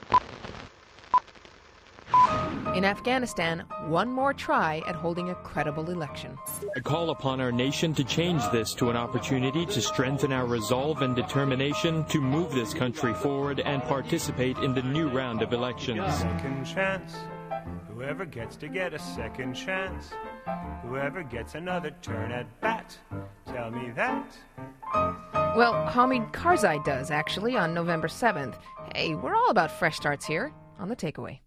In Afghanistan, one more try at holding a credible election. I call upon our nation to change this to an opportunity to strengthen our resolve and determination to move this country forward and participate in the new round of elections. Second chance. Whoever gets to get a second chance. Whoever gets another turn at bat. Tell me that. Well, Hamid Karzai does, actually, on November 7th. Hey, we're all about fresh starts here on The Takeaway.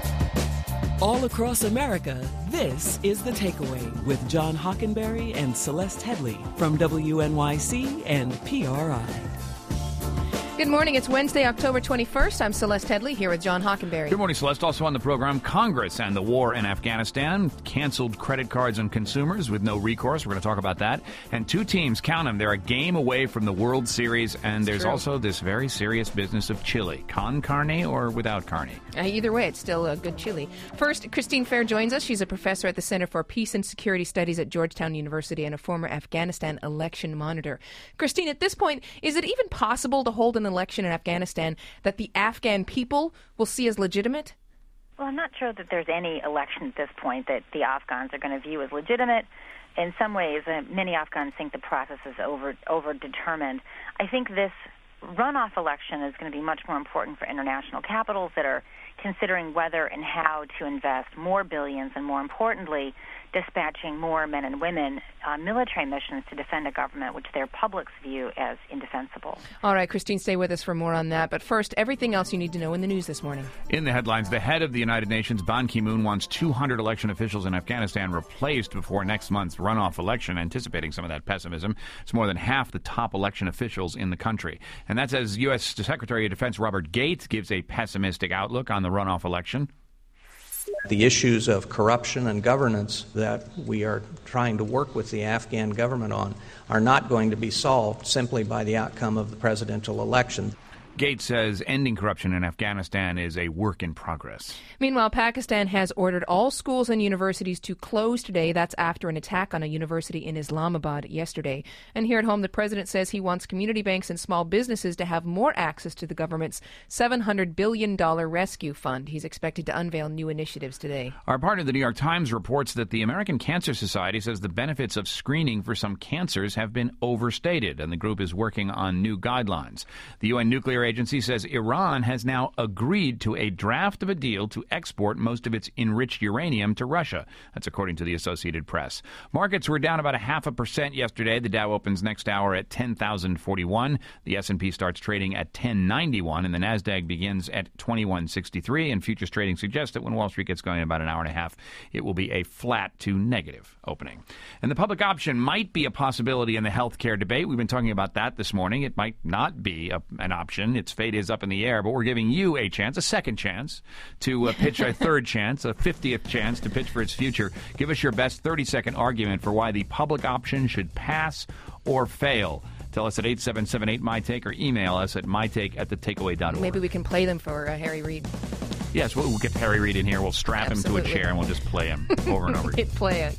All across America, this is The Takeaway with John Hockenberry and Celeste Headley from WNYC and PRI. Good morning. It's Wednesday, October 21st. I'm Celeste Headley here with John Hockenberry. Good morning, Celeste. Also on the program, Congress and the war in Afghanistan. Canceled credit cards on consumers with no recourse. We're going to talk about that. And two teams, count them, they're a game away from the World Series. And there's also this very serious business of chili. Con carne or without carne? Either way, it's still a good chili. First, Christine Fair joins us. She's a professor at the Center for Peace and Security Studies at Georgetown University and a former Afghanistan election monitor. Christine, at this point, is it even possible to hold an election in Afghanistan that the Afghan people will see as legitimate? Well, I'm not sure that there's any election at this point that the Afghans are going to view as legitimate. In some ways, many Afghans think the process is over-determined. I think this runoff election is going to be much more important for international capitals that are considering whether and how to invest more billions and, more importantly, dispatching more men and women on military missions to defend a government which their publics view as indefensible. All right, Christine, stay with us for more on that. But first, everything else you need to know in the news this morning. In the headlines, the head of the United Nations, Ban Ki-moon, wants 200 election officials in Afghanistan replaced before next month's runoff election, anticipating some of that pessimism. It's more than half the top election officials in the country. And that's as U.S. Secretary of Defense Robert Gates gives a pessimistic outlook on the runoff election. The issues of corruption and governance that we are trying to work with the Afghan government on are not going to be solved simply by the outcome of the presidential election. Gates says ending corruption in Afghanistan is a work in progress. Meanwhile, Pakistan has ordered all schools and universities to close today. That's after an attack on a university in Islamabad yesterday. And here at home, the president says he wants community banks and small businesses to have more access to the government's $700 billion rescue fund. He's expected to unveil new initiatives today. Our partner, the New York Times, reports that the American Cancer Society says the benefits of screening for some cancers have been overstated, and the group is working on new guidelines. The UN Nuclear Agency says Iran has now agreed to a draft of a deal to export most of its enriched uranium to Russia. That's according to the Associated Press. Markets were down about 0.5% yesterday. The Dow opens next hour at 10,041. The S&P starts trading at 1091, and the Nasdaq begins at 2163. And futures trading suggests that when Wall Street gets going in about an hour and a half, it will be a flat to negative opening. And the public option might be a possibility in the health care debate. We've been talking about that this morning. It might not be an option. Its fate is up in the air, but we're giving you a chance, a second chance, to pitch a third chance, a 50th chance to pitch for its future. Give us your best 30-second argument for why the public option should pass or fail. Tell us at 877-8MyTake or email us at mytake@thetakeaway.org. Maybe we can play them for Harry Reid. Yes, we'll get Harry Reid in here. We'll strap him to a chair and we'll just play him over and over. Hit play it.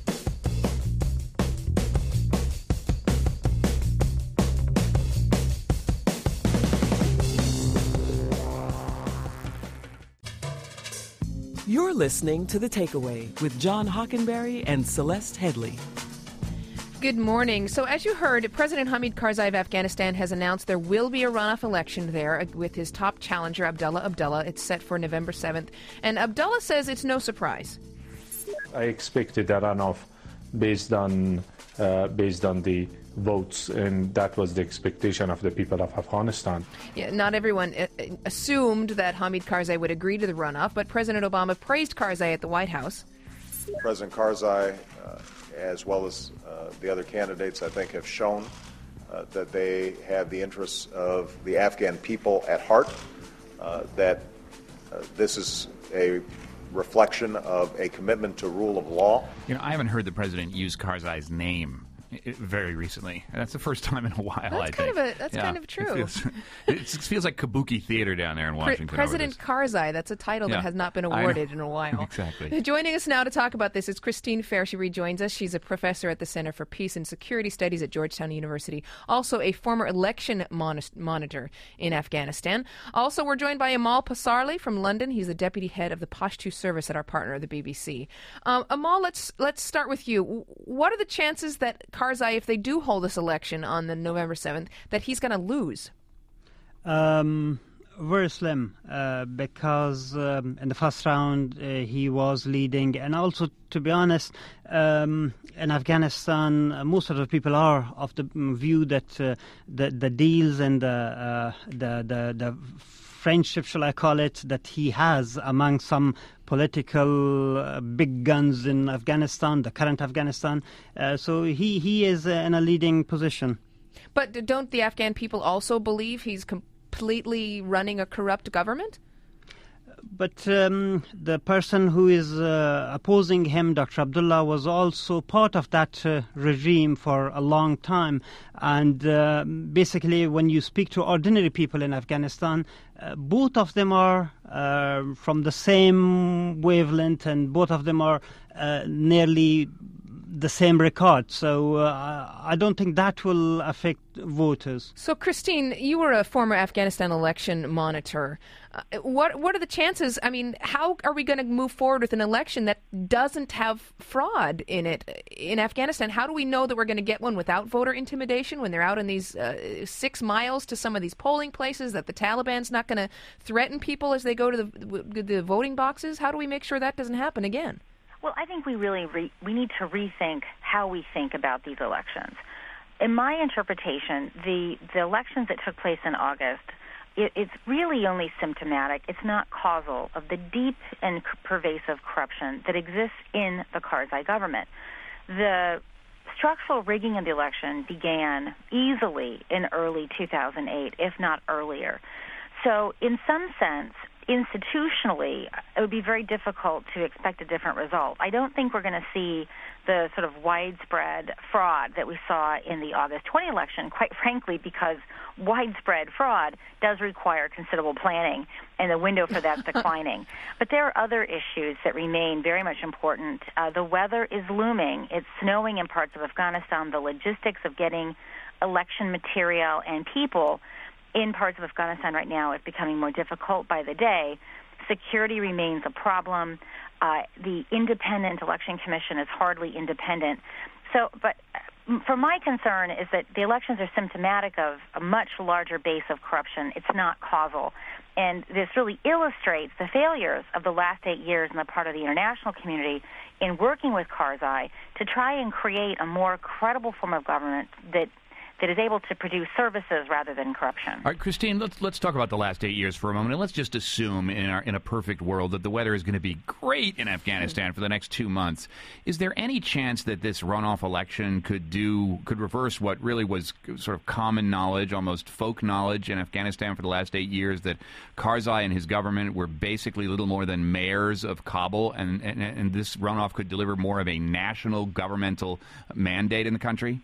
You're listening to The Takeaway with John Hockenberry and Celeste Headley. Good morning. So as you heard, President Hamid Karzai of Afghanistan has announced there will be a runoff election there with his top challenger, Abdullah Abdullah. It's set for November 7th. And Abdullah says it's no surprise. I expected a runoff based on the votes, and that was the expectation of the people of Afghanistan. Yeah, not everyone assumed that Hamid Karzai would agree to the runoff, but President Obama praised Karzai at the White House. President Karzai, as well as the other candidates, I think, have shown that they have the interests of the Afghan people at heart, that this is a reflection of a commitment to rule of law. You know, I haven't heard the president use Karzai's name very recently. That's the first time in a while, I think. That's kind of true. It feels like kabuki theater down there in Washington. President Karzai, that's a title that has not been awarded in a while. Exactly. Joining us now to talk about this is Christine Fair. She rejoins us. She's a professor at the Center for Peace and Security Studies at Georgetown University, also a former election monitor in Afghanistan. Also, we're joined by Amal Pasarli from London. He's the deputy head of the Pashto service at our partner, the BBC. Amal, let's start with you. What are the chances that Karzai, if they do hold this election on the November 7th, that he's going to lose? Very slim, because in the first round he was leading, and also, to be honest, in Afghanistan, most of the people are of the view that the deals and the friendship, shall I call it, that he has among some political big guns in Afghanistan, the current Afghanistan. So he is in a leading position. But don't the Afghan people also believe he's completely running a corrupt government? But the person who is opposing him, Dr. Abdullah, was also part of that regime for a long time. And basically, when you speak to ordinary people in Afghanistan, both of them are from the same wavelength, and both of them are nearly the same record. So I don't think that will affect voters. So, Christine, you were a former Afghanistan election monitor. What are the chances? I mean, how are we going to move forward with an election that doesn't have fraud in it in Afghanistan? How do we know that we're going to get one without voter intimidation when they're out in these 6 miles to some of these polling places, that the Taliban's not going to threaten people as they go to the voting boxes? How do we make sure that doesn't happen again? Well, I think we really we need to rethink how we think about these elections. In my interpretation, the elections that took place in August, it's really only symptomatic. It's not causal of the deep and pervasive corruption that exists in the Karzai government. The structural rigging of the election began easily in early 2008, if not earlier. So in some sense, institutionally, it would be very difficult to expect a different result. I don't think we're going to see the sort of widespread fraud that we saw in the August 20 election, quite frankly, because widespread fraud does require considerable planning, and the window for that's declining. But there are other issues that remain very much important. The weather is looming. It's snowing in parts of Afghanistan. The logistics of getting election material and people in parts of Afghanistan right now is becoming more difficult by the day. Security remains a problem. The Independent Election Commission is hardly independent. But for my concern is that the elections are symptomatic of a much larger base of corruption. It's not causal. And this really illustrates the failures of the last 8 years on the part of the international community in working with Karzai to try and create a more credible form of government that is able to produce services rather than corruption. All right, Christine, let's talk about the last 8 years for a moment, and let's just assume in a perfect world that the weather is going to be great in Afghanistan for the next 2 months. Is there any chance that this runoff election could reverse what really was sort of common knowledge, almost folk knowledge in Afghanistan for the last 8 years, that Karzai and his government were basically little more than mayors of Kabul, and this runoff could deliver more of a national governmental mandate in the country?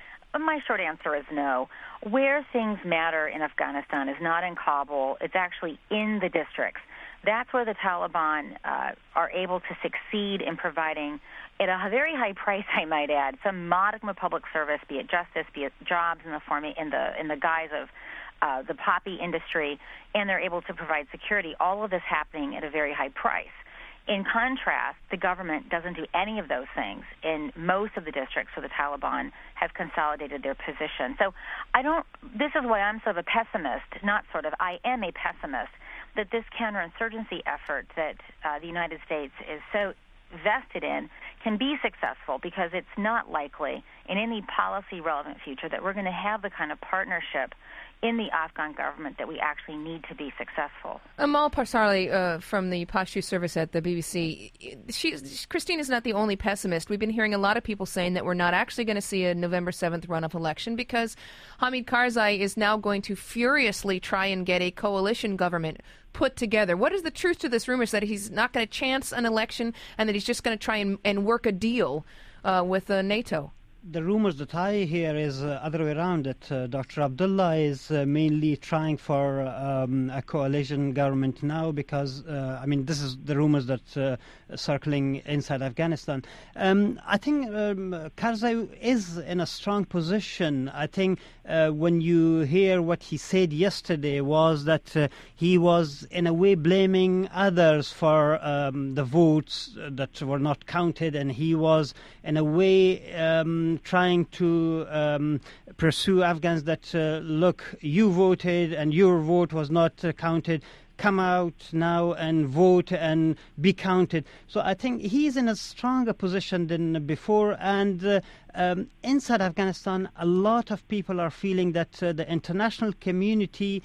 My short answer is no. Where things matter in Afghanistan is not in Kabul. It's actually in the districts. That's where the Taliban are able to succeed in providing, at a very high price, I might add, some modicum of public service, be it justice, be it jobs in the guise of the poppy industry, and they're able to provide security. All of this happening at a very high price. In contrast, the government doesn't do any of those things in most of the districts where the Taliban have consolidated their position. So this is why I'm sort of a pessimist, I am a pessimist, that this counterinsurgency effort that the United States is so vested in can be successful, because it's not likely in any policy-relevant future that we're going to have the kind of partnership in the Afghan government that we actually need to be successful. Amal Pasarli from the Pashto service at the BBC. Christine is not the only pessimist. We've been hearing a lot of people saying that we're not actually going to see a November 7th runoff election because Hamid Karzai is now going to furiously try and get a coalition government put together. What is the truth to this rumor? Is that he's not going to chance an election and that he's just going to try and work a deal with NATO? The rumors that I hear is other way around, that Dr. Abdullah is mainly trying for a coalition government now because, this is the rumors that circling inside Afghanistan. I think Karzai is in a strong position. I think when you hear what he said yesterday was that he was in a way blaming others for the votes that were not counted, and he was in a way trying to pursue Afghans that, look, you voted and your vote was not counted. Come out now and vote and be counted. So I think he's in a stronger position than before. And inside Afghanistan, a lot of people are feeling that the international community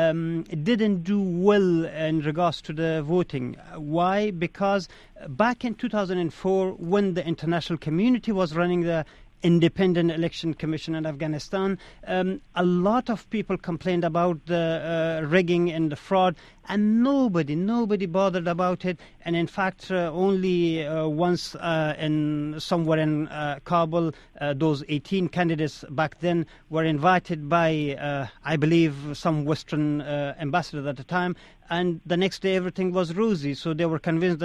didn't do well in regards to the voting. Why? Because back in 2004, when the international community was running the Independent Election Commission in Afghanistan, a lot of people complained about the rigging and the fraud, and nobody bothered about it. And in fact, only once somewhere in Kabul, those 18 candidates back then were invited by, I believe, some Western ambassador at the time, and the next day everything was rosy. So they were convinced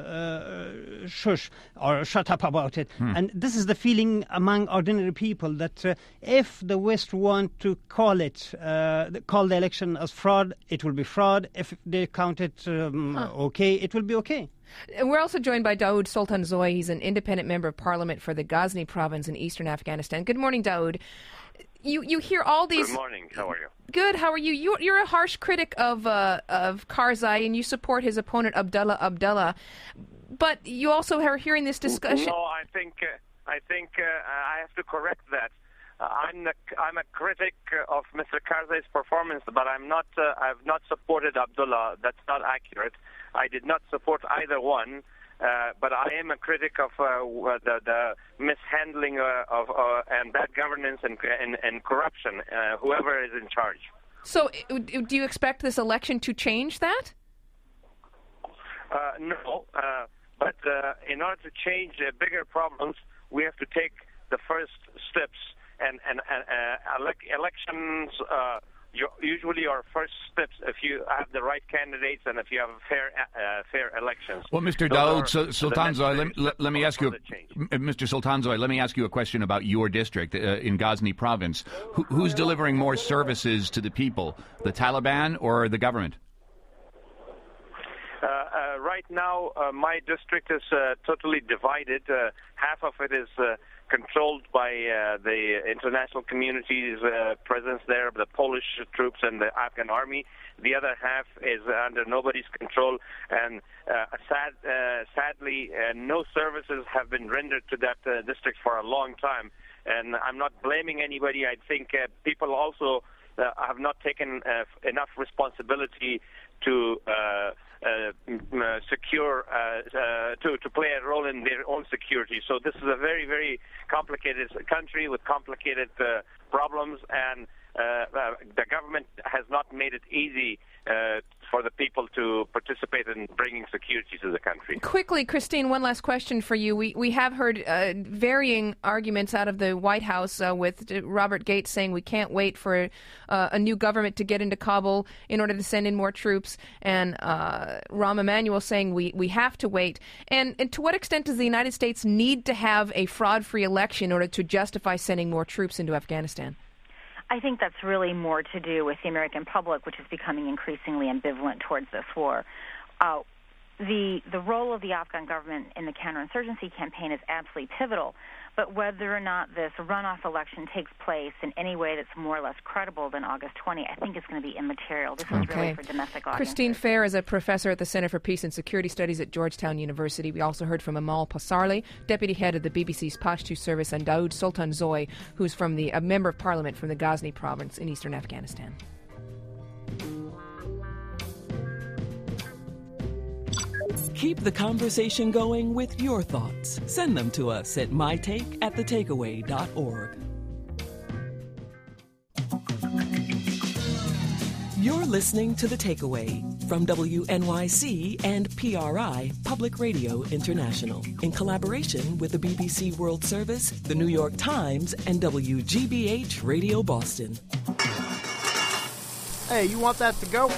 that shush or shut up about it. And this is the feeling among ordinary people, that if the West want to call the election as fraud, it will be fraud. If they count it okay, it will be okay. We're also joined by Dawood Soltanzoy. He's an independent member of parliament for the Ghazni province in eastern Afghanistan. Good morning, Dawood. You hear all these... Good morning. How are you? Good. How are you? You're a harsh critic of Karzai, and you support his opponent Abdullah. But you also are hearing this discussion. No, I think I have to correct that. I'm a critic of Mr. Karzai's performance, but I've not supported Abdullah. That's not accurate. I did not support either one. But I am a critic of the mishandling of and bad governance and corruption, whoever is in charge. So do you expect this election to change that? No, but in order to change bigger problems, we have to take the first steps. And elections usually are first steps if you have the right candidates and if you have fair elections. Well, Mr. Dawood Soltanzoy, let me ask you, Mr. Soltanzoy, let me ask you a question about your district in Ghazni province. Who's delivering more services to the people, the Taliban or the government? Right now, my district is totally divided. Half of it is controlled by the international community's presence there, the Polish troops and the Afghan army. The other half is under nobody's control, and sadly, no services have been rendered to that district for a long time. And I'm not blaming anybody. I think people also have not taken enough responsibility to secure, to play a role in their own security. So this is a very, very complicated country with complicated problems, and the government has not made it easy for the people to participate in bringing security to the country. Quickly, Christine, one last question for you. We have heard varying arguments out of the White House with Robert Gates saying we can't wait for a new government to get into Kabul in order to send in more troops, and Rahm Emanuel saying we have to wait. And to what extent does the United States need to have a fraud-free election in order to justify sending more troops into Afghanistan? I think that's really more to do with the American public, which is becoming increasingly ambivalent towards this war. The role of the Afghan government in the counterinsurgency campaign is absolutely pivotal, but whether or not this runoff election takes place in any way that's more or less credible than August 20, I think it's going to be immaterial. This is really for domestic audiences. Christine Fair is a professor at the Center for Peace and Security Studies at Georgetown University. We also heard from Amal Pasarli, deputy head of the BBC's Pashto service, and Dawood Soltanzoy, who's a member of parliament from the Ghazni province in eastern Afghanistan. Keep the conversation going with your thoughts. Send them to us at mytake@thetakeaway.org. You're listening to The Takeaway from WNYC and PRI, Public Radio International, in collaboration with the BBC World Service, the New York Times, and WGBH Radio Boston. Hey, you want that to go?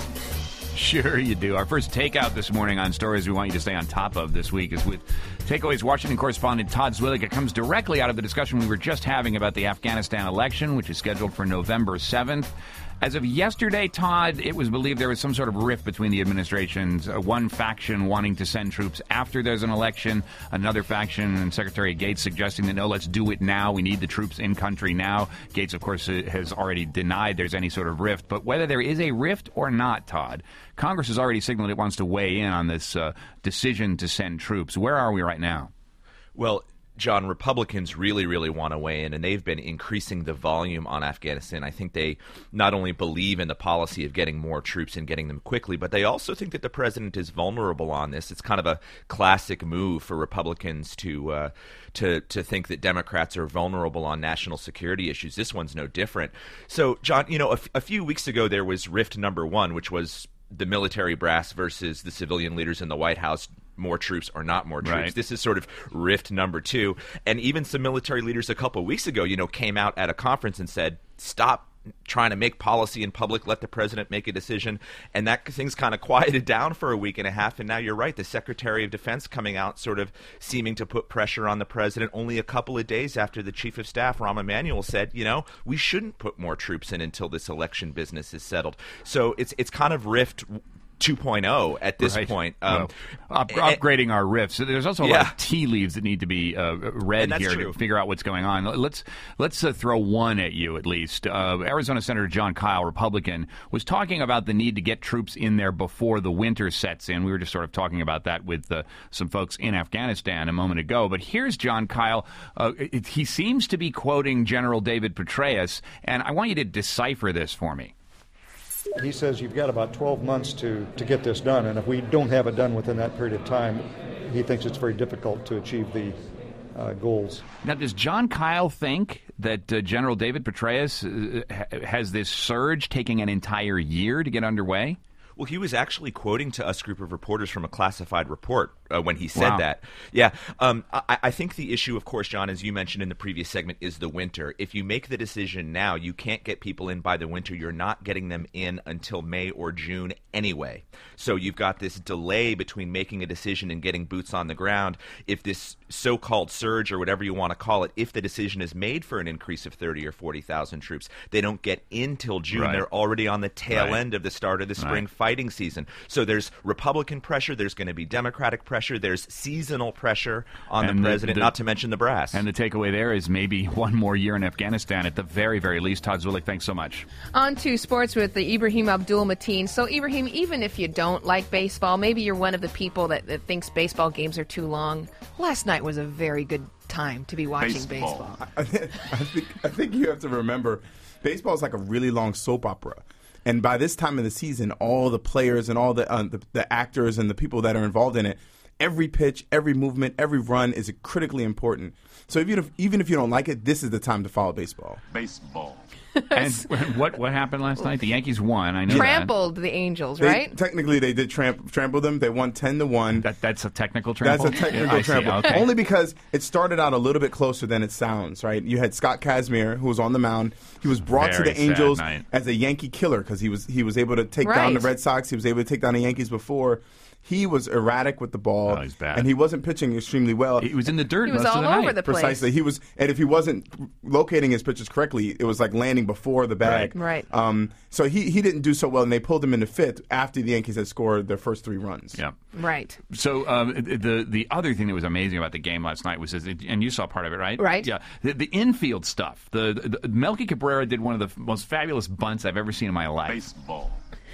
Sure you do. Our first takeout this morning on stories we want you to stay on top of this week is with Takeaway's Washington correspondent Todd Zwillig. It comes directly out of the discussion we were just having about the Afghanistan election, which is scheduled for November 7th. As of yesterday, Todd, it was believed there was some sort of rift between the administrations. One faction wanting to send troops after there's an election, another faction and Secretary Gates suggesting that, no, let's do it now. We need the troops in country now. Gates, of course, has already denied there's any sort of rift. But whether there is a rift or not, Todd, Congress has already signaled it wants to weigh in on this decision to send troops. Where are we right now? Well, John, Republicans really, really want to weigh in, and they've been increasing the volume on Afghanistan. I think they not only believe in the policy of getting more troops and getting them quickly, but they also think that the president is vulnerable on this. It's kind of a classic move for Republicans to think that Democrats are vulnerable on national security issues. This one's no different. So, John, a few weeks ago there was rift number one, which was the military brass versus the civilian leaders in the White House. More troops or not more troops. Right. This is sort of rift number two. And even some military leaders a couple of weeks ago, came out at a conference and said, stop trying to make policy in public, let the president make a decision. And that thing's kind of quieted down for a week and a half. And now you're right, the Secretary of Defense coming out sort of seeming to put pressure on the president only a couple of days after the Chief of Staff, Rahm Emanuel, said, we shouldn't put more troops in until this election business is settled. So it's kind of rift 2.0 at this point. Upgrading our riffs. So there's also a lot of tea leaves that need to be read here to figure out what's going on. Let's throw one at you at least. Arizona Senator Jon Kyl, Republican, was talking about the need to get troops in there before the winter sets in. We were just sort of talking about that with some folks in Afghanistan a moment ago. But here's Jon Kyl. He seems to be quoting General David Petraeus, and I want you to decipher this for me. He says you've got about 12 months to get this done, and if we don't have it done within that period of time, he thinks it's very difficult to achieve the goals. Now, does Jon Kyl think that General David Petraeus has this surge taking an entire year to get underway? Well, he was actually quoting to us group of reporters from a classified report when he said that. Yeah. I think the issue, of course, John, as you mentioned in the previous segment, is the winter. If you make the decision now, you can't get people in by the winter. You're not getting them in until May or June anyway. So you've got this delay between making a decision and getting boots on the ground. If this so-called surge or whatever you want to call it, if the decision is made for an increase of 30 or 40,000 troops, they don't get in till June. Right. They're already on the tail end of the start of the spring fighting season. So there's Republican pressure. There's going to be Democratic pressure. There's seasonal pressure on the president, not to mention the brass. And the takeaway there is maybe one more year in Afghanistan at the very, very least. Todd Zwillig, thanks so much. On to sports with the Ibrahim Abdul Mateen. So, Ibrahim, even if you don't like baseball, maybe you're one of the people that thinks baseball games are too long. Last night was a very good time to be watching baseball. I think you have to remember, baseball is like a really long soap opera. And by this time of the season, all the players and all the actors and the people that are involved in it, every pitch, every movement, every run is critically important. So even if you don't like it, this is the time to follow baseball. Baseball. And what happened last night? The Yankees won. I know trampled the Angels, right? Technically, they did trample them. They won 10-1. That's a technical trample? That's a technical trample. Okay. Only because it started out a little bit closer than it sounds, right? You had Scott Kazmir, who was on the mound. He was brought to the Angels as a Yankee killer because he was able to take down the Red Sox. He was able to take down the Yankees before. He was erratic with the ball, he's bad. And he wasn't pitching extremely well. He was in the dirt most of the night. He was all over the place. Precisely. He was, and if he wasn't locating his pitches correctly, it was like landing before the bag. Right. So he didn't do so well, and they pulled him in the fifth after the Yankees had scored their first 3 runs. Yeah. Right. So the other thing that was amazing about the game last night was, and you saw part of it, right? Right. Yeah. The infield stuff. The Melky Cabrera did one of the most fabulous bunts I've ever seen in my life. Baseball.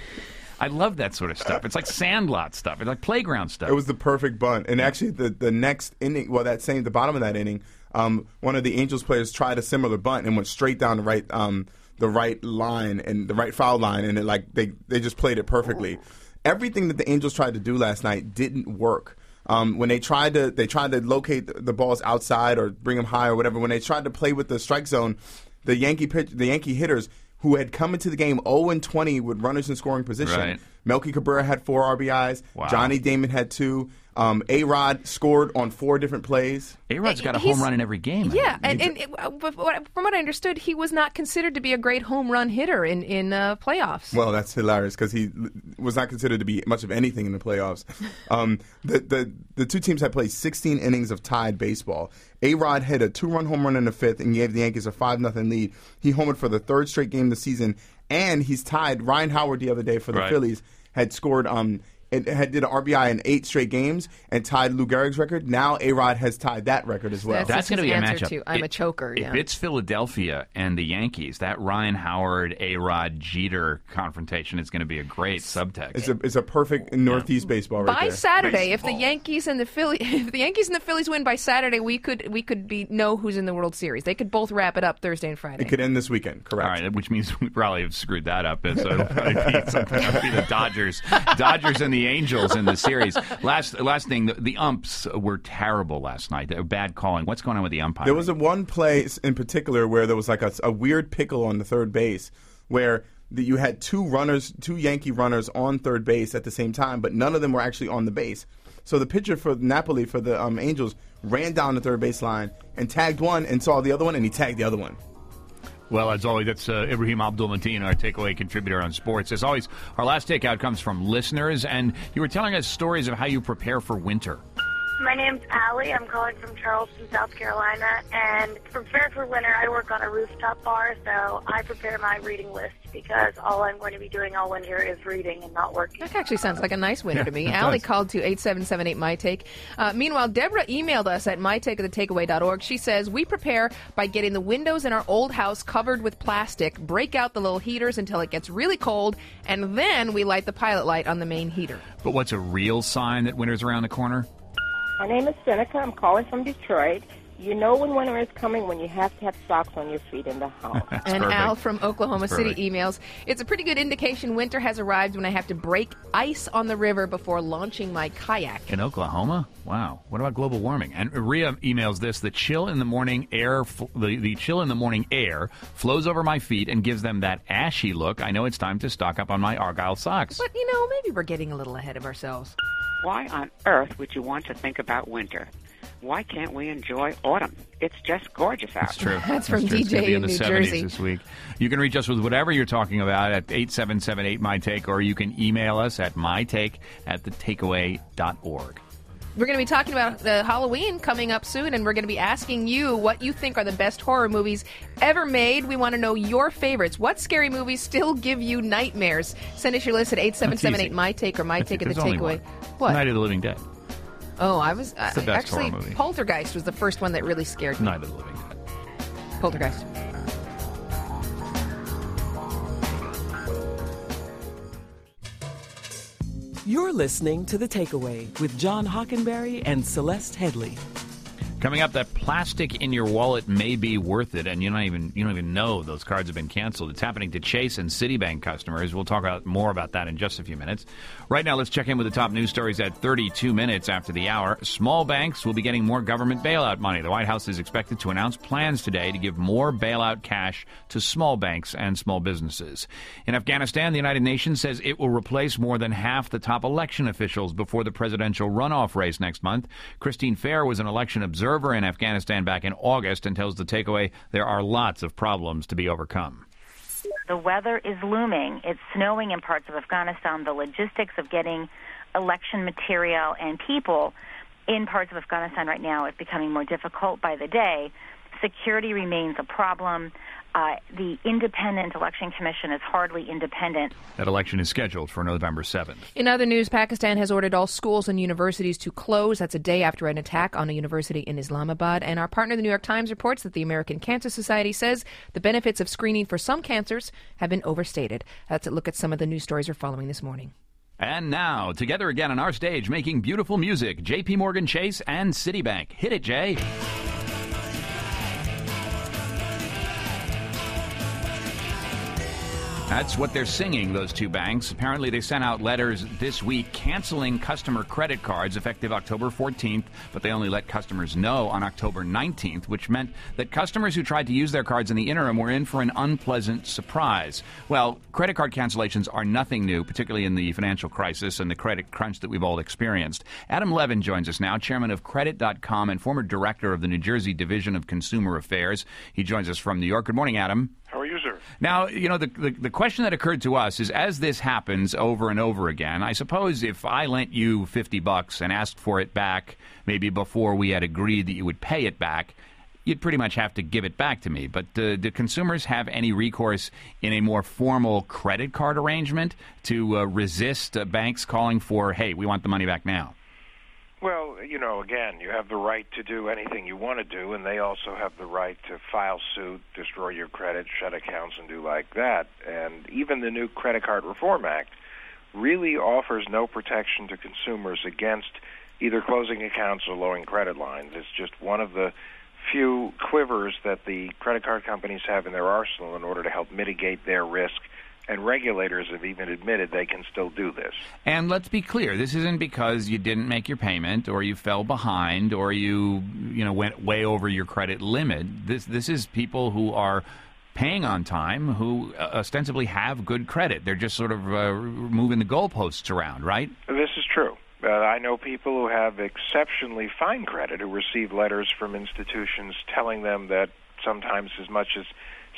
I love that sort of stuff. It's like sandlot stuff. It's like playground stuff. It was the perfect bunt. And actually, the next inning, the bottom of that inning, one of the Angels players tried a similar bunt and went straight down the right line and the right foul line, and they just played it perfectly. Everything that the Angels tried to do last night didn't work. When they tried to locate the balls outside or bring them high or whatever, when they tried to play with the strike zone, the Yankee hitters, who had come into the game 0-20 with runners in scoring position. Right. Melky Cabrera had 4 RBIs. Wow. Johnny Damon had 2. A-Rod scored on 4 different plays. A-Rod's got a home run in every game. Yeah, but from what I understood, he was not considered to be a great home run hitter in playoffs. Well, that's hilarious because he was not considered to be much of anything in the playoffs. The two teams had played 16 innings of tied baseball. A-Rod hit a 2-run home run in the 5th and gave the Yankees a 5-0 lead. He homered for the 3rd straight game of the season, and he's tied. Ryan Howard the other day for the Phillies had scored did an RBI in 8 straight games and tied Lou Gehrig's record. Now A-Rod has tied that record as well. That's going to be a matchup. To, I'm a choker. If it's Philadelphia and the Yankees, that Ryan Howard, A-Rod, Jeter confrontation is going to be a great subtext. It's a perfect Northeast baseball right by there. Saturday, if the Yankees and the Phillies win by Saturday, we could know who's in the World Series. They could both wrap it up Thursday and Friday. It could end this weekend, correct? All right, which means we probably have screwed that up. So it'll probably be something. It'll be the Dodgers and the Angels in the series. Last thing, the umps were terrible last night. They were bad calling. What's going on with the umpiring? There was one play in particular where there was like a weird pickle on the third base where you had 2 Yankee runners on third base at the same time, but none of them were actually on the base. So the pitcher for Napoli, for the Angels, ran down the third baseline and tagged one and saw the other one, and he tagged the other one. Well, as always, that's Ibrahim Abdul-Mateen, our takeaway contributor on sports. As always, our last takeout comes from listeners, and you were telling us stories of how you prepare for winter. My name's Allie. I'm calling from Charleston, South Carolina, and to prepare for winter, I work on a rooftop bar, so I prepare my reading list because all I'm going to be doing all winter is reading and not working. That actually sounds like a nice winter to me. It Allie does. called to 8778-MyTake. Meanwhile, Deborah emailed us at mytakeofthetakeaway.org. She says, we prepare by getting the windows in our old house covered with plastic, break out the little heaters until it gets really cold, and then we light the pilot light on the main heater. But what's a real sign that winter's around the corner? My name is Seneca. I'm calling from Detroit. You know when winter is coming when you have to have socks on your feet in the house. And perfect. Al from Oklahoma City emails, it's a pretty good indication winter has arrived when I have to break ice on the river before launching my kayak. In Oklahoma? Wow. What about global warming? And Rhea emails this, the chill in the morning air, the chill in the morning air flows over my feet and gives them that ashy look. I know it's time to stock up on my Argyle socks. But, maybe we're getting a little ahead of ourselves. Why on earth would you want to think about winter? Why can't we enjoy autumn? It's just gorgeous out. That's true. That's from true. It's gonna DJ be in the New 70s Jersey. This week. You can reach us with whatever you're talking about at 8778-MyTake, or you can email us at mytake@thetakeaway.org. We're going to be talking about the Halloween coming up soon, and we're going to be asking you what you think are the best horror movies ever made. We want to know your favorites. What scary movies still give you nightmares? Send us your list at 8778-MyTake or MyTake at the Takeaway. What? Night of the Living Dead. Oh, I was It's the best actually horror movie. Poltergeist was the first one that really scared me. Night of the Living Dead. Poltergeist. You're listening to The Takeaway with John Hockenberry and Celeste Headley. Coming up, that plastic in your wallet may be worth it, and you don't even know those cards have been canceled. It's happening to Chase and Citibank customers. We'll talk more about that in just a few minutes. Right now, let's check in with the top news stories at 32 minutes after the hour. Small banks will be getting more government bailout money. The White House is expected to announce plans today to give more bailout cash to small banks and small businesses. In Afghanistan, the United Nations says it will replace more than half the top election officials before the presidential runoff race next month. Christine Fair was an election observer in Afghanistan back in August and tells The Takeaway there are lots of problems to be overcome. The weather is looming. It's snowing in parts of Afghanistan. The logistics of getting election material and people in parts of Afghanistan right now is becoming more difficult by the day. Security remains a problem. The Independent Election Commission is hardly independent. That election is scheduled for November 7th. In other news, Pakistan has ordered all schools and universities to close. That's a day after an attack on a university in Islamabad. And our partner, the New York Times, reports that the American Cancer Society says the benefits of screening for some cancers have been overstated. That's a look at some of the news stories we're following this morning. And now, together again on our stage, making beautiful music, J.P. Morgan Chase and Citibank. Hit it, Jay. That's what they're singing, those two banks. Apparently, they sent out letters this week canceling customer credit cards effective October 14th, but they only let customers know on October 19th, which meant that customers who tried to use their cards in the interim were in for an unpleasant surprise. Well, credit card cancellations are nothing new, particularly in the financial crisis and the credit crunch that we've all experienced. Adam Levin joins us now, chairman of Credit.com and former director of the New Jersey Division of Consumer Affairs. He joins us from New York. Good morning, Adam. How are you, sir? Now, you know, the question that occurred to us is, as this happens over and over again, I suppose if I lent you $50 and asked for it back maybe before we had agreed that you would pay it back, you'd pretty much have to give it back to me. But do consumers have any recourse in a more formal credit card arrangement to resist banks calling for, hey, we want the money back now? Well, you know, again, you have the right to do anything you want to do, and they also have the right to file suit, destroy your credit, shut accounts, and do like that. And even the new Credit Card Reform Act really offers no protection to consumers against either closing accounts or lowering credit lines. It's just one of the few quivers that the credit card companies have in their arsenal in order to help mitigate their risk. And regulators have even admitted they can still do this. And let's be clear, this isn't because you didn't make your payment or you fell behind or you went way over your credit limit. This is people who are paying on time who ostensibly have good credit. They're just sort of moving the goalposts around, right? This is true. I know people who have exceptionally fine credit who receive letters from institutions telling them that sometimes as much as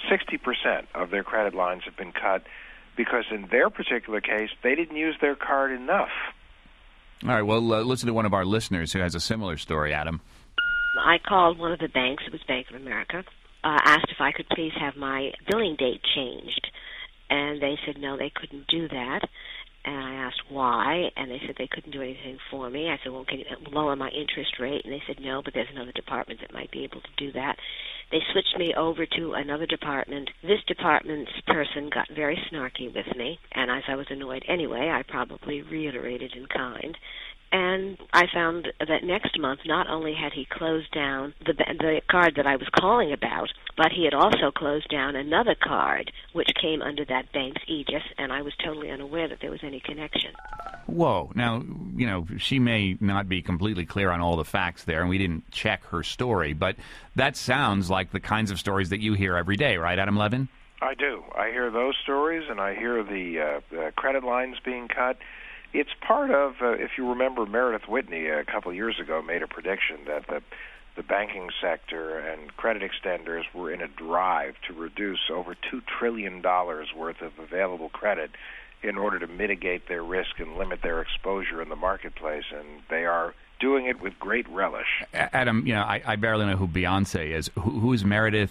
60% of their credit lines have been cut because in their particular case, they didn't use their card enough. All right, well, listen to one of our listeners who has a similar story, Adam. I called one of the banks, it was Bank of America, asked if I could please have my billing date changed. And they said no, they couldn't do that. And I asked why, and they said they couldn't do anything for me. I said, well, can you lower my interest rate? And they said no, but there's another department that might be able to do that. They switched me over to another department. This department's person got very snarky with me, and as I was annoyed anyway, I probably reiterated in kind. And I found that next month, not only had he closed down the card that I was calling about, but he had also closed down another card, which came under that bank's aegis, and I was totally unaware that there was any connection. Whoa. Now, you know, she may not be completely clear on all the facts there, and we didn't check her story, but that sounds like the kinds of stories that you hear every day, right, Adam Levin? I do. I hear those stories, and I hear the credit lines being cut. It's part of, if you remember, Meredith Whitney a couple of years ago made a prediction that the banking sector and credit extenders were in a drive to reduce over $2 trillion worth of available credit in order to mitigate their risk and limit their exposure in the marketplace, and they are doing it with great relish. Adam, you know, I barely know who Beyonce is. Who's Meredith?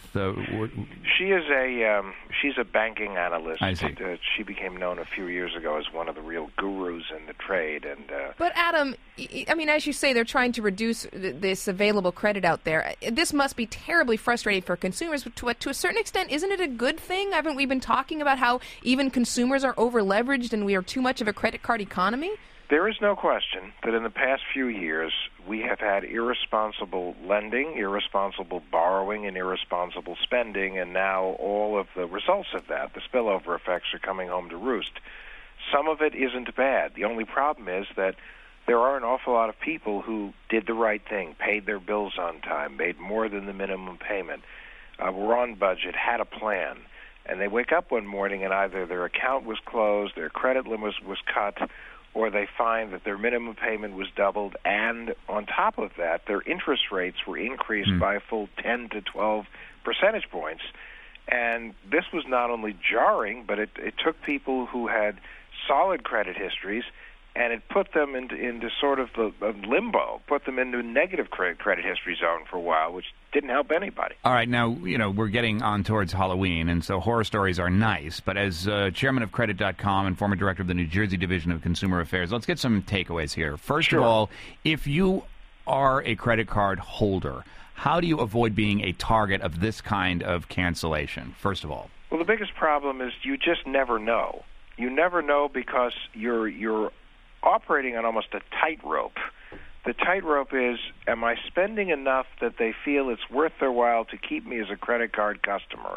She's a banking analyst. I see. She became known a few years ago as one of the real gurus in the trade. But Adam, I mean, as you say, they're trying to reduce this available credit out there. This must be terribly frustrating for consumers. To a certain extent, isn't it a good thing? Haven't we been talking about how even consumers are over-leveraged and we are too much of a credit card economy? There is no question that in the past few years we have had irresponsible lending, irresponsible borrowing, and irresponsible spending, and now all of the results of that, the spillover effects, are coming home to roost. Some of it isn't bad. The only problem is that there are an awful lot of people who did the right thing, paid their bills on time, made more than the minimum payment, were on budget, had a plan, and they wake up one morning and either their account was closed, their credit limit was cut, or they find that their minimum payment was doubled, and on top of that, their interest rates were increased by a full 10 to 12 percentage points. And this was not only jarring, but it took people who had solid credit histories, and it put them into sort of the limbo, put them into a negative credit history zone for a while, which didn't help anybody. All right, now, you know, we're getting on towards Halloween, and so horror stories are nice, but as chairman of Credit.com and former director of the New Jersey Division of Consumer Affairs, let's get some takeaways here. First of all, if you are a credit card holder, how do you avoid being a target of this kind of cancellation, first of all? Well, the biggest problem is you just never know. You never know because you're operating on almost a tightrope. The tightrope is, am I spending enough that they feel it's worth their while to keep me as a credit card customer?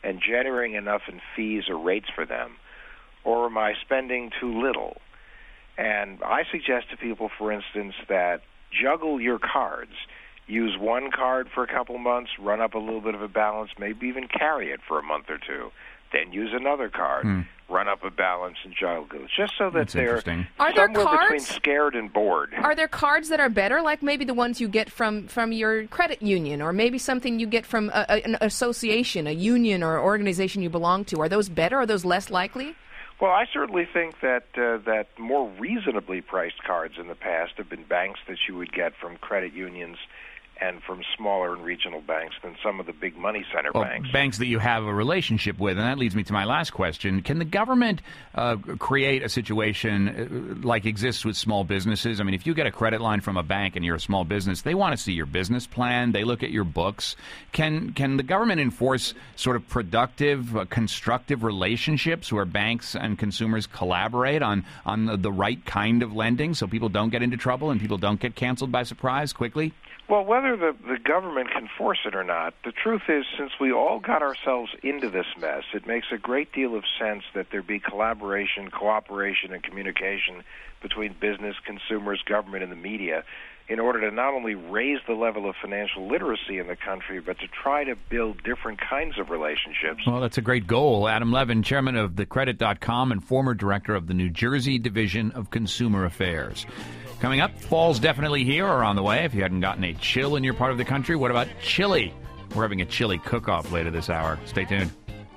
and generating enough in fees or rates for them, or am I spending too little? And I suggest to people, for instance, that juggle your cards. Use one card for a couple months, run up a little bit of a balance, maybe even carry it for a month or two. Then use another card, run up a balance, and juggle it, just so that they're somewhere between scared and bored. Are there cards that are better, like maybe the ones you get from your credit union, or maybe something you get from an association, a union or organization you belong to? Are those better? Are those less likely? Well, I certainly think that that more reasonably priced cards in the past have been banks that you would get from credit unions and from smaller and regional banks than some of the big money center banks. Banks that you have a relationship with, and that leads me to my last question. Can the government create a situation like exists with small businesses? I mean, if you get a credit line from a bank and you're a small business, they want to see your business plan. They look at your books. Can the government enforce sort of productive, constructive relationships where banks and consumers collaborate on the right kind of lending so people don't get into trouble and people don't get canceled by surprise quickly? Well, whether the government can force it or not, the truth is, since we all got ourselves into this mess, it makes a great deal of sense that there be collaboration, cooperation, and communication between business, consumers, government, and the media in order to not only raise the level of financial literacy in the country, but to try to build different kinds of relationships. Well, that's a great goal. Adam Levin, chairman of thecredit.com and former director of the New Jersey Division of Consumer Affairs. Coming up, fall's definitely here or on the way. If you hadn't gotten a chill in your part of the country, what about chili? We're having a chili cook-off later this hour. Stay tuned.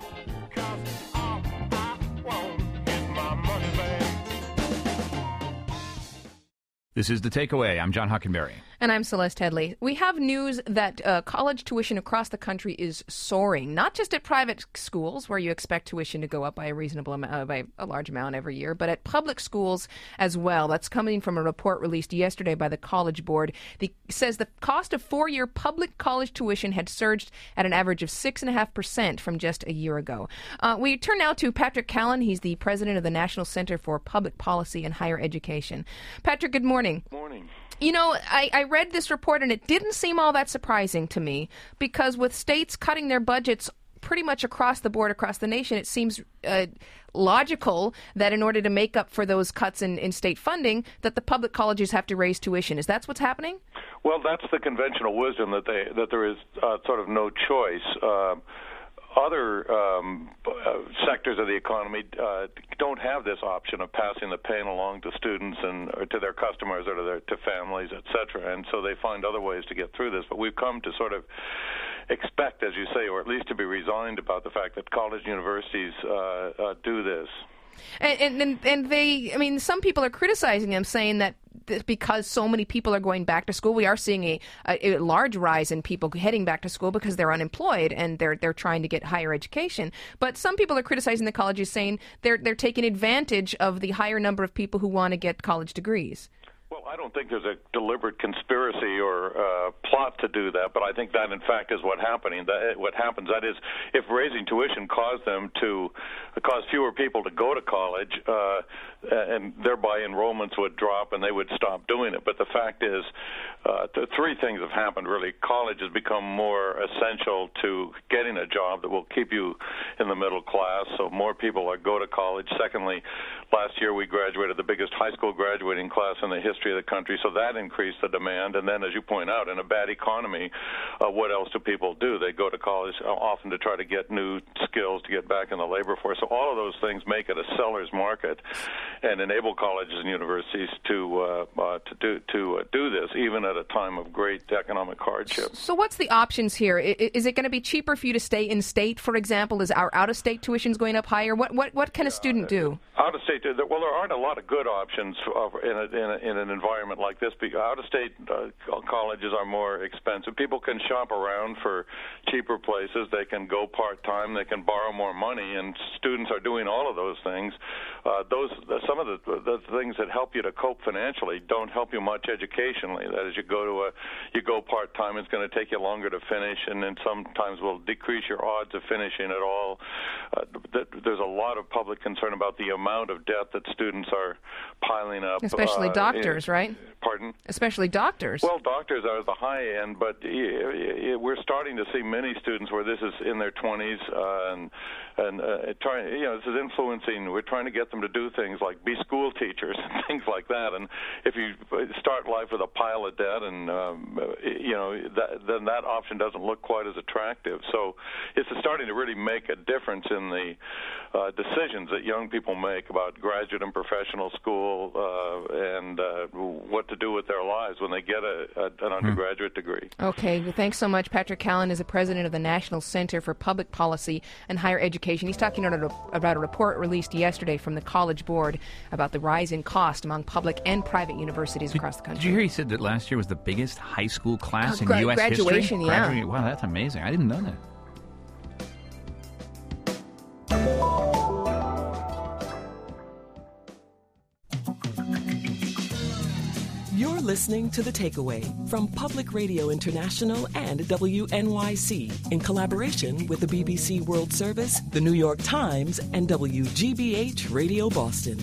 This is The Takeaway. I'm John Hockenberry. And I'm Celeste Headley. We have news that college tuition across the country is soaring, not just at private schools where you expect tuition to go up by a reasonable amount, by a large amount every year, but at public schools as well. That's coming from a report released yesterday by the College Board. It says the cost of four-year public college tuition had surged at an average of 6.5% from just a year ago. We turn now to Patrick Callan. He's the president of the National Center for Public Policy and Higher Education. Patrick, good morning. Morning. You know, I read this report, and it didn't seem all that surprising to me, because with states cutting their budgets pretty much across the board, across the nation, it seems logical that in order to make up for those cuts in state funding, that the public colleges have to raise tuition. Is that what's happening? Well, that's the conventional wisdom, that there is sort of no choice. Other sectors of the economy don't have this option of passing the pain along to students and or to their customers or to families, et cetera, and so they find other ways to get through this. But we've come to sort of expect, as you say, or at least to be resigned about the fact that college universities do this. And they, I mean, some people are criticizing them, saying that because so many people are going back to school, we are seeing a large rise in people heading back to school because they're unemployed and they're trying to get higher education. But some people are criticizing the colleges, saying they're taking advantage of the higher number of people who want to get college degrees. Well, I don't think there's a deliberate conspiracy or plot to do that, but I think that, in fact, is what happens. That is, if raising tuition caused them to cause fewer people to go to college, and thereby enrollments would drop and they would stop doing it. But the fact is, three things have happened, really. College has become more essential to getting a job that will keep you in the middle class, so more people go to college. Secondly, last year we graduated the biggest high school graduating class in the history of the country, so that increased the demand. And then, as you point out, in a bad economy, what else do people do? They go to college often to try to get new skills to get back in the labor force. So all of those things make it a seller's market and enable colleges and universities to do this, even at a time of great economic hardship. So what's the options here? Is it going to be cheaper for you to stay in state, for example? Is our out-of-state tuitions going up higher? What can a student do? Out-of-state, well, there aren't a lot of good options in an environment like this. Out-of-state colleges are more expensive. People can shop around for cheaper places. They can go part-time. They can borrow more money, and students are doing all of those things. Some of the things that help you to cope financially don't help you much educationally. That is, you go part-time, it's going to take you longer to finish, and then sometimes will decrease your odds of finishing at all. There's a lot of public concern about the amount of debt that students are piling up. Especially doctors, right? right? Pardon? Especially doctors. Well, doctors are the high end, but we're starting to see many students where this is in their 20s and trying. This is influencing. We're trying to get them to do things like be school teachers and things like that. And if you start life with a pile of debt, and then that option doesn't look quite as attractive. So it's starting to really make a difference in the decisions that young people make about graduate and professional school and what to do with their lives when they get an undergraduate degree. Okay, well, thanks so much. Patrick Callan is the president of the National Center for Public Policy and Higher Education. He's talking about a report released yesterday from the College Board about the rise in cost among public and private universities across the country. Did you hear he said that last year was the biggest high school class in U.S. graduation, history? Yeah. Wow, that's amazing. I didn't know that. You're listening to The Takeaway from Public Radio International and WNYC in collaboration with the BBC World Service, the New York Times, and WGBH Radio Boston.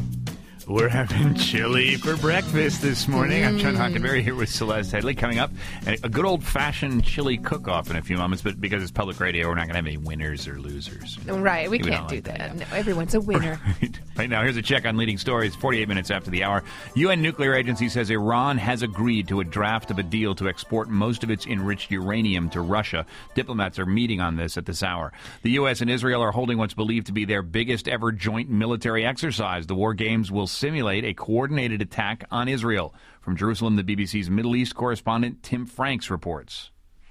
We're having chili for breakfast this morning. I'm John Hockenberry here with Celeste Headley. Coming up, a good old-fashioned chili cook-off in a few moments, but because it's public radio, we're not going to have any winners or losers. Right, we can't do that. No, everyone's a winner. Right now, here's a check on leading stories 48 minutes after the hour. UN nuclear agency says Iran has agreed to a draft of a deal to export most of its enriched uranium to Russia. Diplomats are meeting on this at this hour. The U.S. and Israel are holding what's believed to be their biggest ever joint military exercise. The war games will simulate a coordinated attack on Israel. From Jerusalem, the BBC's Middle East correspondent Tim Franks reports.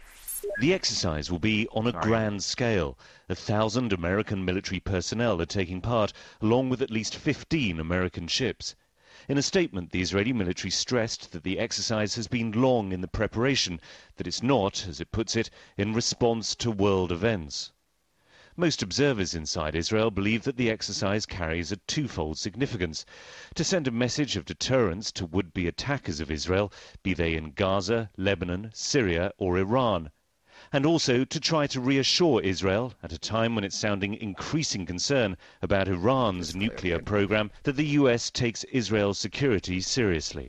The exercise will be on a grand scale. 1,000 American military personnel are taking part, along with at least 15 American ships. In a statement, the Israeli military stressed that the exercise has been long in the preparation, that it's not, as it puts it, in response to world events. Most observers inside Israel believe that the exercise carries a twofold significance: to send a message of deterrence to would-be attackers of Israel, be they in Gaza, Lebanon, Syria or Iran, and also to try to reassure Israel, at a time when it's sounding increasing concern about Iran's nuclear program, that the US takes Israel's security seriously.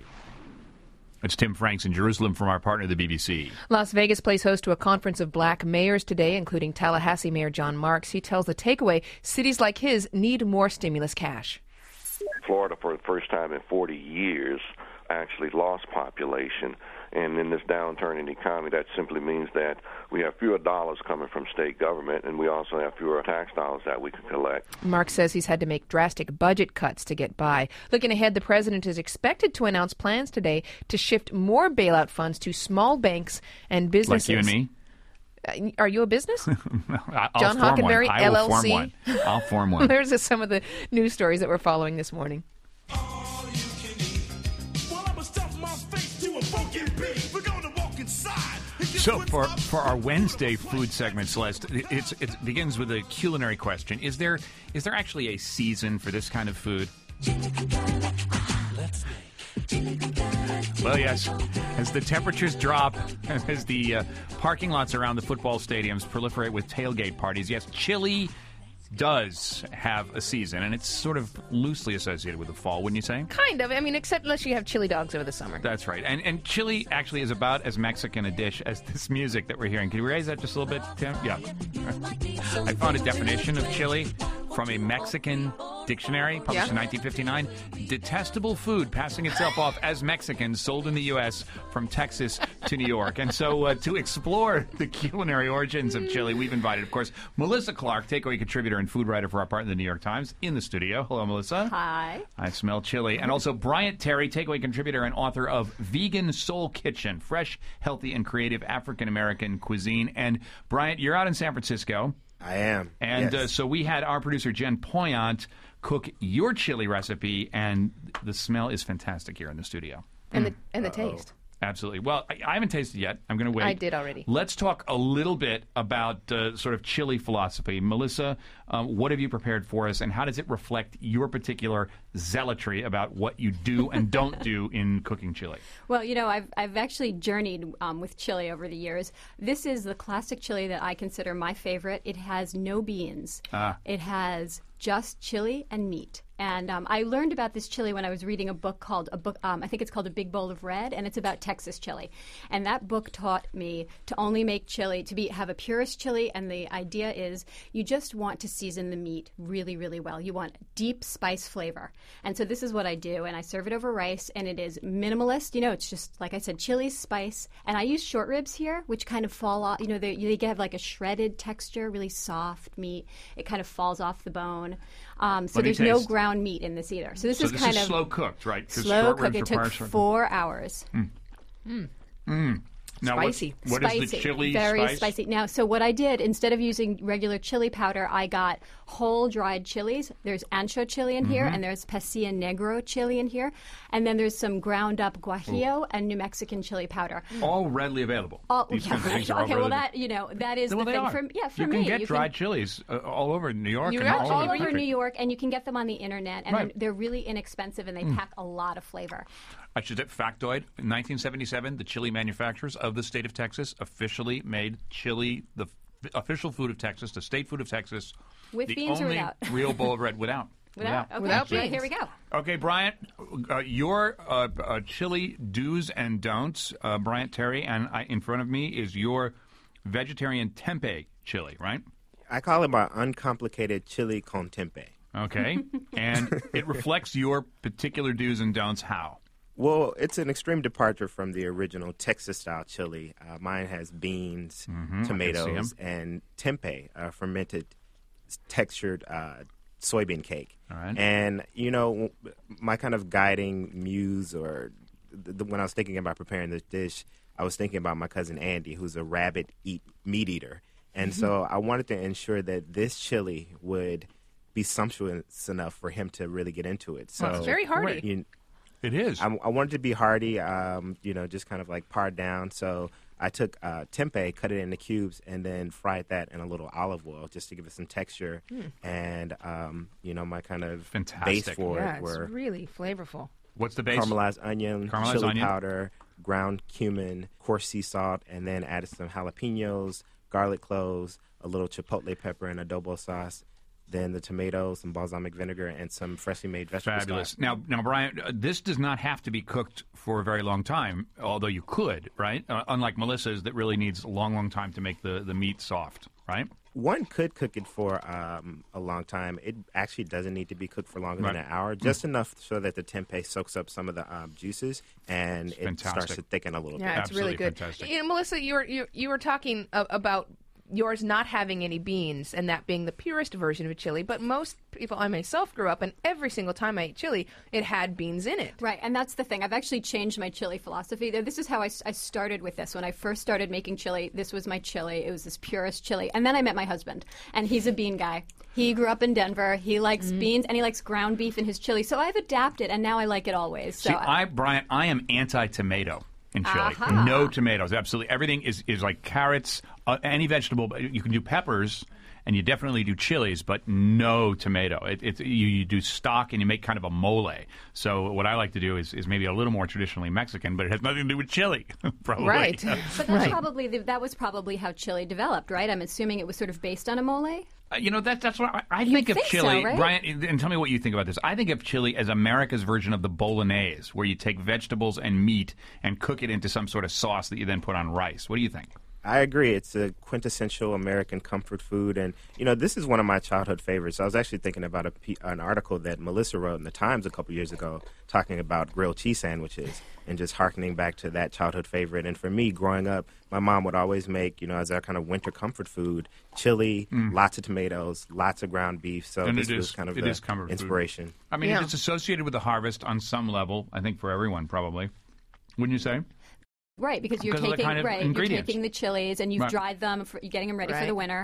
It's Tim Franks in Jerusalem from our partner, the BBC. Las Vegas plays host to a conference of black mayors today, including Tallahassee Mayor John Marks. He tells The Takeaway cities like his need more stimulus cash. Florida, for the first time in 40 years, actually lost population. And in this downturn in the economy, that simply means that we have fewer dollars coming from state government, and we also have fewer tax dollars that we can collect. Mark says he's had to make drastic budget cuts to get by. Looking ahead, the president is expected to announce plans today to shift more bailout funds to small banks and businesses. Like you and me? Are you a business? John Hockenberry, I will LLC. Form one. I'll form one. There's just some of the news stories that we're following this morning. So for our Wednesday food segment, Celeste, it begins with a culinary question. Is there actually a season for this kind of food? Well, yes. As the temperatures drop, as the parking lots around the football stadiums proliferate with tailgate parties, yes, chili does have a season, and it's sort of loosely associated with the fall, wouldn't you say? Kind of. I mean, except unless you have chili dogs over the summer. That's right. And chili actually is about as Mexican a dish as this music that we're hearing. Can you raise that just a little bit, Tim? Yeah. I found a definition of chili from a Mexican dictionary published in 1959. Detestable food passing itself off as Mexican, sold in the U.S. from Texas to New York. And so to explore the culinary origins of chili, we've invited, of course, Melissa Clark, takeaway contributor and food writer for our partner, the New York Times, in the studio. Hello, Melissa. Hi. I smell chili. And also Bryant Terry, takeaway contributor and author of Vegan Soul Kitchen, fresh, healthy, and creative African-American cuisine. And Bryant, you're out in San Francisco. I am. And yes. So we had our producer, Jen Poyant, cook your chili recipe, and the smell is fantastic here in the studio. And the taste. Absolutely. Well, I haven't tasted yet. I'm going to wait. I did already. Let's talk a little bit about sort of chili philosophy. Melissa, what have you prepared for us, and how does it reflect your particular zealotry about what you do and don't do in cooking chili. Well, you know, I've actually journeyed with chili over the years. This is the classic chili that I consider my favorite. It has no beans. It has just chili and meat. And I learned about this chili when I was reading a book called I think it's called A Big Bowl of Red, and it's about Texas chili. And that book taught me to only make chili, have a purist chili, and the idea is you just want to season the meat really, really well. You want deep spice flavor. And so this is what I do, and I serve it over rice, and it is minimalist. You know, it's just, like I said, chili, spice. And I use short ribs here, which kind of fall off. You know, they have like a shredded texture, really soft meat. It kind of falls off the bone. So there's no ground meat in this either. So this is kind of slow cooked, right? Slow cooked. It took 4 hours. Now, spicy. What is the chili Very spice? spicy. Now, so what I did, instead of using regular chili powder, I got whole dried chilies. There's ancho chili in here, and there's pasilla negro chili in here. And then there's some ground up guajillo and New Mexican chili powder. All readily available. That, you know, that is the thing. For me. You can get dried chilies all over New York. All over New York, and you can get them on the internet, and they're really inexpensive, and they pack a lot of flavor. I should say, factoid, in 1977, the chili manufacturers of the state of Texas officially made chili the official food of Texas, the state food of Texas. With the beans or only without? Real bowl of red without. Without beans. Here we go. Okay, Bryant, your chili do's and don'ts, Bryant Terry, and in front of me is your vegetarian tempeh chili, right? I call it my uncomplicated chili con tempeh. Okay, and it reflects your particular do's and don'ts how? Well, it's an extreme departure from the original Texas-style chili. Mine has beans, tomatoes, and tempeh, fermented, textured soybean cake. All right. And, you know, my kind of guiding muse or when I was thinking about preparing this dish, I was thinking about my cousin Andy, who's a rabid meat eater. And so I wanted to ensure that this chili would be sumptuous enough for him to really get into it. So it's very hearty. It is. I wanted to be hearty, you know, just kind of like pared down. So I took tempeh, cut it into cubes, and then fried that in a little olive oil just to give it some texture. And, you know, my kind of base for it were... it's really flavorful. What's the base? Caramelized onion, chili powder, ground cumin, coarse sea salt, and then added some jalapenos, garlic cloves, a little chipotle pepper, and adobo sauce. Then the tomatoes, some balsamic vinegar, and some freshly made vegetable Fabulous. stock. Now, Brian, this does not have to be cooked for a very long time, although you could, right? Unlike Melissa's that really needs a long, long time to make the meat soft, right? One could cook it for a long time. It actually doesn't need to be cooked for longer than an hour, just enough so that the tempeh soaks up some of the juices and it starts to thicken a little bit. Yeah, it's really good. Fantastic. You know, Melissa, you were talking about yours not having any beans and that being the purest version of a chili, but most people, I myself grew up and every single time I ate chili, it had beans in it. Right, and that's the thing. I've actually changed my chili philosophy. This is how I started with this. When I first started making chili, this was my chili. It was this purest chili. And then I met my husband, and he's a bean guy. He grew up in Denver. He likes beans, and he likes ground beef in his chili. So I've adapted, and now I like it always. So Brian, I am anti-tomato in chili. No tomatoes, absolutely. Everything is like carrots, any vegetable. You can do peppers, and you definitely do chilies, but no tomato. You do stock, and you make kind of a mole. So what I like to do is maybe a little more traditionally Mexican, but it has nothing to do with chili, probably. Right. But that's that was probably how chili developed, right? I'm assuming it was sort of based on a mole? You know, that's what I think of chili. So, right? Brian, and tell me what you think about this. I think of chili as America's version of the bolognese, where you take vegetables and meat and cook it into some sort of sauce that you then put on rice. What do you think? I agree. It's a quintessential American comfort food. And, you know, this is one of my childhood favorites. I was actually thinking about an article that Melissa wrote in the Times a couple years ago talking about grilled cheese sandwiches and just hearkening back to that childhood favorite. And for me, growing up, my mom would always make, you know, as our kind of winter comfort food, chili, lots of tomatoes, lots of ground beef. So and this was kind of the inspiration. Food. I mean, it's associated with the harvest on some level, I think for everyone probably. Wouldn't you say? Right, because you're taking the chilies and you've dried them, you're getting them ready for the winter.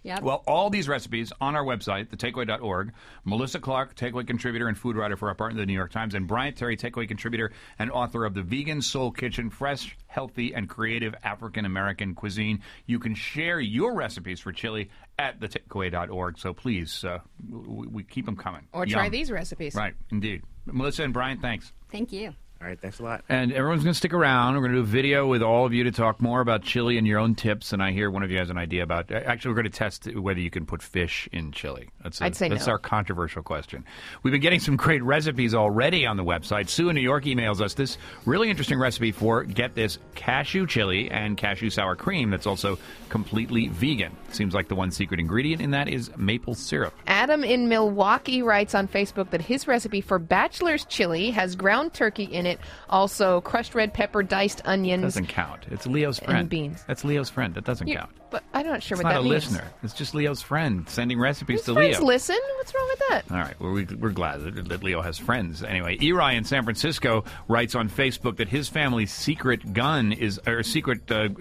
Yep. Well, all these recipes on our website, thetakeaway.org. Melissa Clark, takeaway contributor and food writer for our partner, the New York Times, and Bryant Terry, takeaway contributor and author of The Vegan Soul Kitchen, Fresh, Healthy, and Creative African-American Cuisine. You can share your recipes for chili at thetakeaway.org, so please, we keep them coming. Or try these recipes. Right, indeed. Melissa and Bryant, thanks. Thank you. All right, thanks a lot. And everyone's going to stick around. We're going to do a video with all of you to talk more about chili and your own tips. And I hear one of you has an idea about... Actually, we're going to test whether you can put fish in chili. I'd say that's no. our controversial question. We've been getting some great recipes already on the website. Sue in New York emails us this really interesting recipe for, get this, cashew chili and cashew sour cream that's also completely vegan. Seems like the one secret ingredient in that is maple syrup. Adam in Milwaukee writes on Facebook that his recipe for bachelor's chili has ground turkey in it, also crushed red pepper, diced onions. Doesn't count. It's Leo's friend. And beans. That's Leo's friend. That doesn't count. But I'm not sure It's what not that a means. listener. It's just Leo's friend sending recipes His to friends Leo. listen. What's wrong with that? All right. Well, we're glad that Leo has friends. Anyway, Eri in San Francisco writes on Facebook that his family's secret gun is, or secret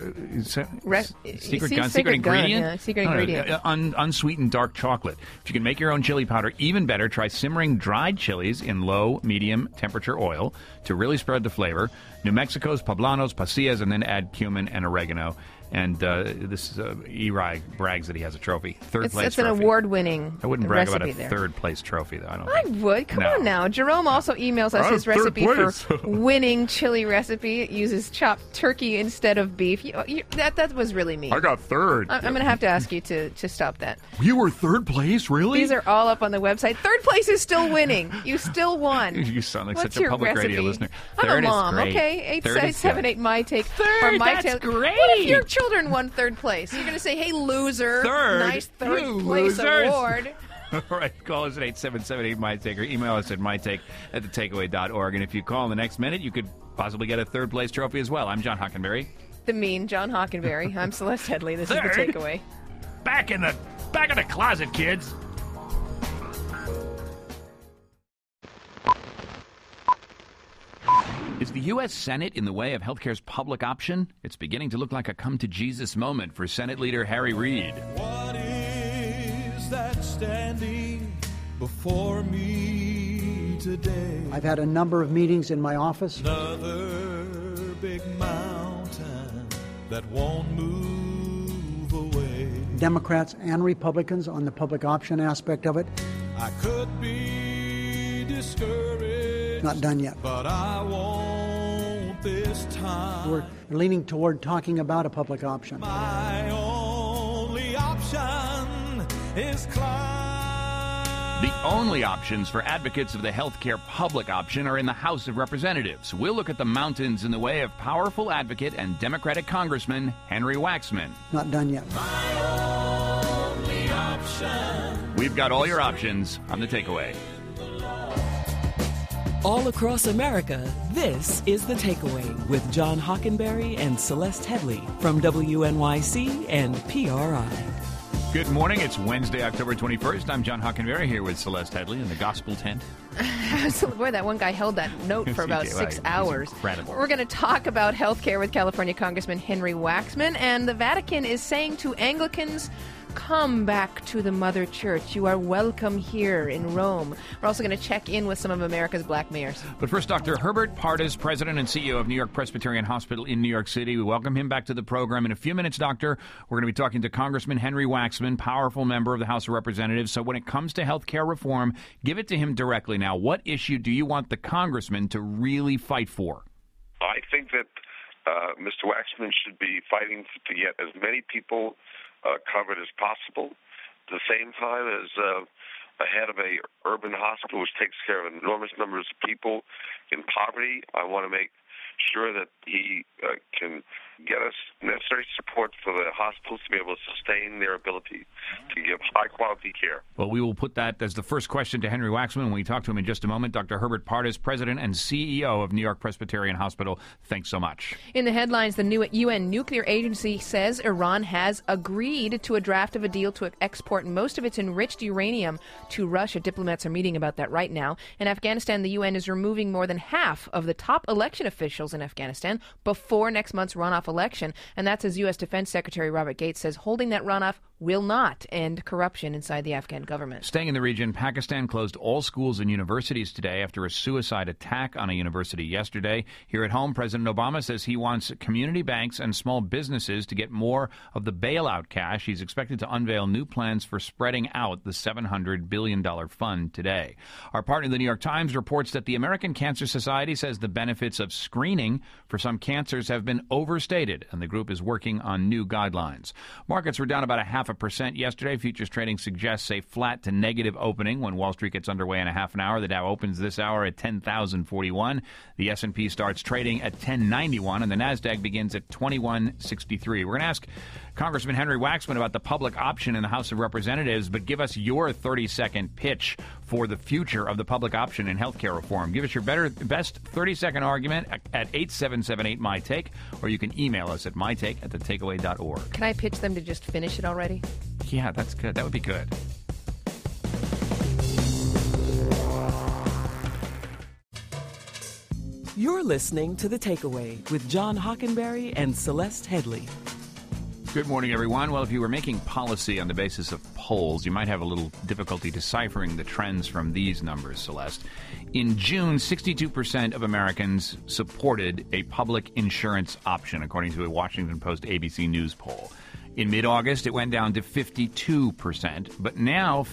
secret ingredient? Yeah, secret ingredient. Unsweetened dark chocolate. If you can make your own chili powder, even better, try simmering dried chilies in low, medium temperature oil to really spread the flavor. New Mexico's poblanos, pasillas, and then add cumin and oregano. And this Eri brags that he has a trophy. Third place It's trophy. an award-winning I wouldn't brag about a there. third-place trophy, though. I would. Come on now. Jerome also emails us I'm his third recipe for place. winning chili recipe. It uses chopped turkey instead of beef. That was really mean. I got third. I'm going to have to ask you to stop that. You were third place, really? These are all up on the website. Third place is still winning. You still won. You sound like What's such a your public recipe? radio listener. I'm Third a mom, is great. okay? Third is 878 my take. Third, or my that's take. great. What if your children won third place? You're going to say, "Hey, loser! Third? Nice third You place losers." award." All right, call us at 877-8MyTake or email us at mytake@thetakeaway.org. And if you call in the next minute, you could possibly get a third-place trophy as well. I'm John Hockenberry. The mean John Hockenberry. I'm Celeste Headley. This Third? is The Takeaway. Back in the closet, kids. Is the U.S. Senate in the way of healthcare's public option? It's beginning to look like a come-to-Jesus moment for Senate Leader Harry Reid. What is that standing before me today? I've had a number of meetings in my office. Another big mountain that won't move away. Democrats and Republicans on the public option aspect of it. I could be discouraged. Not done yet. But I won't this time. We're leaning toward talking about a public option. My only option is climb. The only options for advocates of the healthcare public option are in the House of Representatives. We'll look at the mountains in the way of powerful advocate and Democratic Congressman Henry Waxman. Not done yet. My only option. We've got all your options on The Takeaway. All across America, this is The Takeaway with John Hockenberry and Celeste Headley from WNYC and PRI. Good morning. It's Wednesday, October 21st. I'm John Hockenberry here with Celeste Headley in the gospel tent. Boy, that one guy held that note for about 6 hours. Incredible. We're going to talk about health care with California Congressman Henry Waxman, and the Vatican is saying to Anglicans, come back to the Mother Church. You are welcome here in Rome. We're also going to check in with some of America's black mayors. But first, Dr. Herbert Pardes, President and CEO of New York Presbyterian Hospital in New York City. We welcome him back to the program. In a few minutes, Doctor, we're going to be talking to Congressman Henry Waxman, powerful member of the House of Representatives. So when it comes to health care reform, give it to him directly now. What issue do you want the congressman to really fight for? I think that Mr. Waxman should be fighting to get as many people covered as possible. At the same time as a head of a urban hospital which takes care of enormous numbers of people in poverty, I want to make sure that he can get us necessary support for the hospitals to be able to sustain their ability to give high-quality care. Well, we will put that as the first question to Henry Waxman when we talk to him in just a moment. Dr. Herbert Pardes, President and CEO of New York Presbyterian Hospital, thanks so much. In the headlines, the new UN nuclear agency says Iran has agreed to a draft of a deal to export most of its enriched uranium to Russia. Diplomats are meeting about that right now. In Afghanistan, the UN is removing more than half of the top election officials in Afghanistan before next month's runoff election, and that's as U.S. Defense Secretary Robert Gates says holding that runoff will not end corruption inside the Afghan government. Staying in the region, Pakistan closed all schools and universities today after a suicide attack on a university yesterday. Here at home, President Obama says he wants community banks and small businesses to get more of the bailout cash. He's expected to unveil new plans for spreading out the $700 billion fund today. Our partner, the New York Times, reports that the American Cancer Society says the benefits of screening for some cancers have been overstated, and the group is working on new guidelines. Markets were down about 0.5% yesterday. Futures trading suggests a flat to negative opening when Wall Street gets underway in a half an hour. The Dow opens this hour at 10,041. The S&P starts trading at 1091, and the Nasdaq begins at 2163. We're going to ask Congressman Henry Waxman about the public option in the House of Representatives, but give us your 30-second pitch for the future of the public option in health care reform. Give us your best 30-second argument at 8778-MY-TAKE, or you can email us at mytake@thetakeaway.org. Can I pitch them to just finish it already? Yeah, that's good. That would be good. You're listening to The Takeaway with John Hockenberry and Celeste Headley. Good morning, everyone. Well, if you were making policy on the basis of polls, you might have a little difficulty deciphering the trends from these numbers, Celeste. In June, 62% of Americans supported a public insurance option, according to a Washington Post ABC News poll. In mid-August, it went down to 52%, but now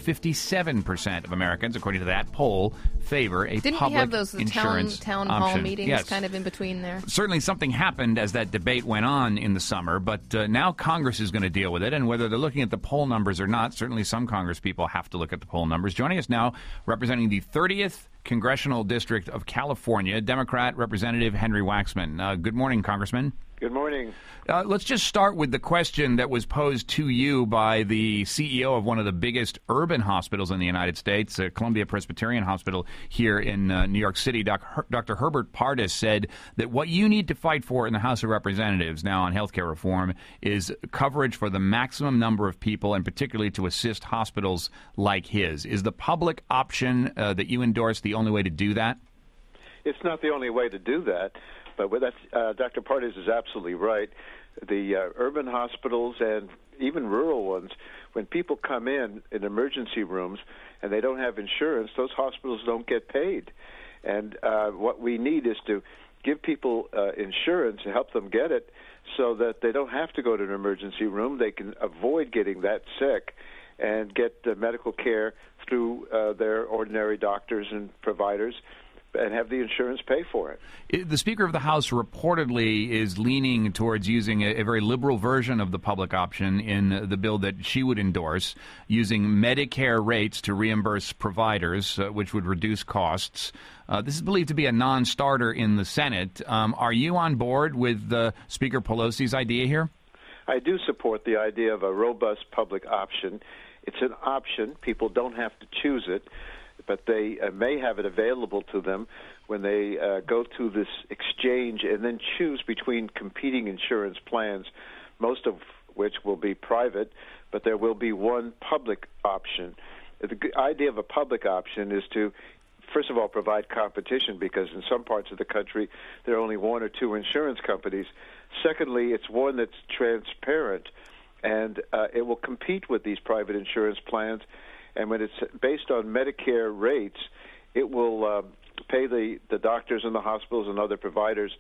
57% of Americans, according to that poll, favor a Didn't public we have those insurance town hall option. meetings Yes. kind of in between there? Certainly something happened as that debate went on in the summer, but now Congress is going to deal with it, and whether they're looking at the poll numbers or not, certainly some Congress people have to look at the poll numbers. Joining us now, representing the 30th Congressional District of California, Democrat Representative Henry Waxman. Good morning, Congressman. Good morning. Let's just start with the question that was posed to you by the CEO of one of the biggest urban hospitals in the United States, Columbia Presbyterian Hospital here in New York City. Dr. Herbert Pardes said that what you need to fight for in the House of Representatives now on health care reform is coverage for the maximum number of people, and particularly to assist hospitals like his. Is the public option that you endorse the only way to do that? It's not the only way to do that, but that's, Dr. Pardes is absolutely right. The urban hospitals and even rural ones, when people come in emergency rooms and they don't have insurance, those hospitals don't get paid. And what we need is to give people insurance and help them get it so that they don't have to go to an emergency room. They can avoid getting that sick and get medical care through their ordinary doctors and providers, and have the insurance pay for it. The Speaker of the House reportedly is leaning towards using a very liberal version of the public option in the bill that she would endorse, using Medicare rates to reimburse providers, which would reduce costs. This is believed to be a non-starter in the Senate. Are you on board with Speaker Pelosi's idea here? I do support the idea of a robust public option. It's an option. People don't have to choose it, but they may have it available to them when they go to this exchange and then choose between competing insurance plans, most of which will be private, but there will be one public option. The idea of a public option is to, first of all, provide competition, because in some parts of the country there are only one or two insurance companies. Secondly, it's one that's transparent, and it will compete with these private insurance plans. And when it's based on Medicare rates, it will pay the doctors and the hospitals and other providers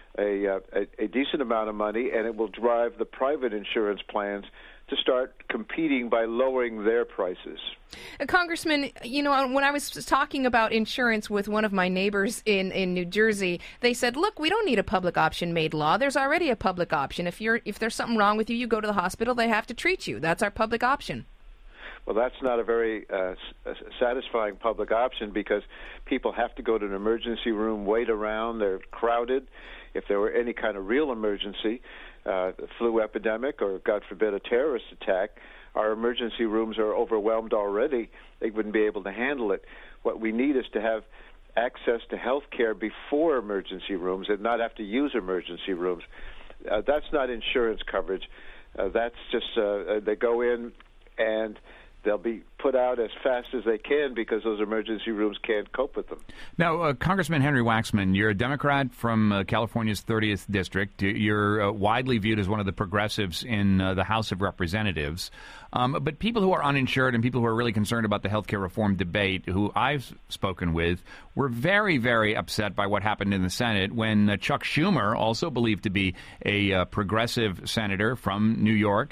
a decent amount of money, and it will drive the private insurance plans to start competing by lowering their prices. Congressman, you know, when I was talking about insurance with one of my neighbors in New Jersey, they said, look, we don't need a public option made law. There's already a public option. If there's something wrong with you, you go to the hospital, they have to treat you. That's our public option. Well, that's not a very satisfying public option, because people have to go to an emergency room, wait around, they're crowded. If there were any kind of real emergency, a flu epidemic or, God forbid, a terrorist attack, our emergency rooms are overwhelmed already. They wouldn't be able to handle it. What we need is to have access to health care before emergency rooms and not have to use emergency rooms. That's not insurance coverage. That's just they go in and they'll be put out as fast as they can because those emergency rooms can't cope with them. Now, Congressman Henry Waxman, you're a Democrat from California's 30th District. You're widely viewed as one of the progressives in the House of Representatives. But people who are uninsured and people who are really concerned about the health care reform debate, who I've spoken with, were very, very upset by what happened in the Senate when Chuck Schumer, also believed to be a progressive senator from New York,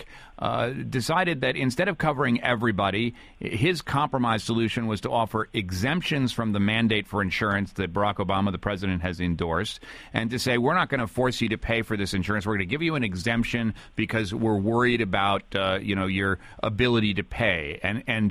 decided that instead of covering everybody, his compromise solution was to offer exemptions from the mandate for insurance that Barack Obama, the president, has endorsed, and to say, we're not going to force you to pay for this insurance. We're going to give you an exemption because we're worried about, your ability to pay. And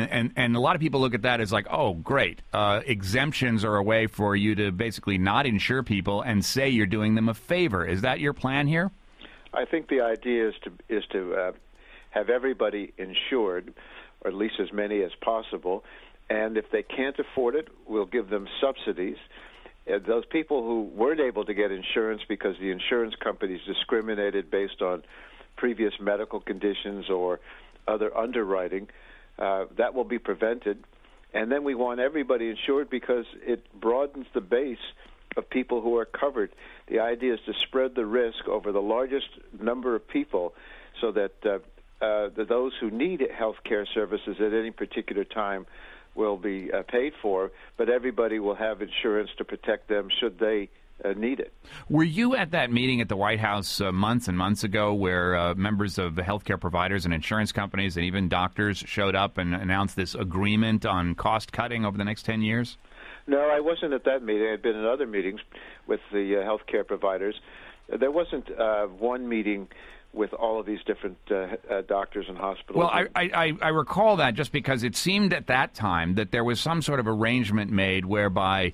a lot of people look at that as like, oh, great. Exemptions are a way for you to basically not insure people and say you're doing them a favor. Is that your plan here? I think the idea is to have everybody insured, or at least as many as possible. And if they can't afford it, we'll give them subsidies. Those people who weren't able to get insurance because the insurance companies discriminated based on previous medical conditions or other underwriting, that will be prevented. And then we want everybody insured because it broadens the base of people who are covered. The idea is to spread the risk over the largest number of people so that those who need health care services at any particular time will be paid for, but everybody will have insurance to protect them should they need it. Were you at that meeting at the White House months and months ago where members of the healthcare providers and insurance companies and even doctors showed up and announced this agreement on cost cutting over the next 10 years? No, I wasn't at that meeting. I'd been in other meetings with the healthcare providers. There wasn't one meeting with all of these different doctors and hospitals. Well, I recall that just because it seemed at that time that there was some sort of arrangement made whereby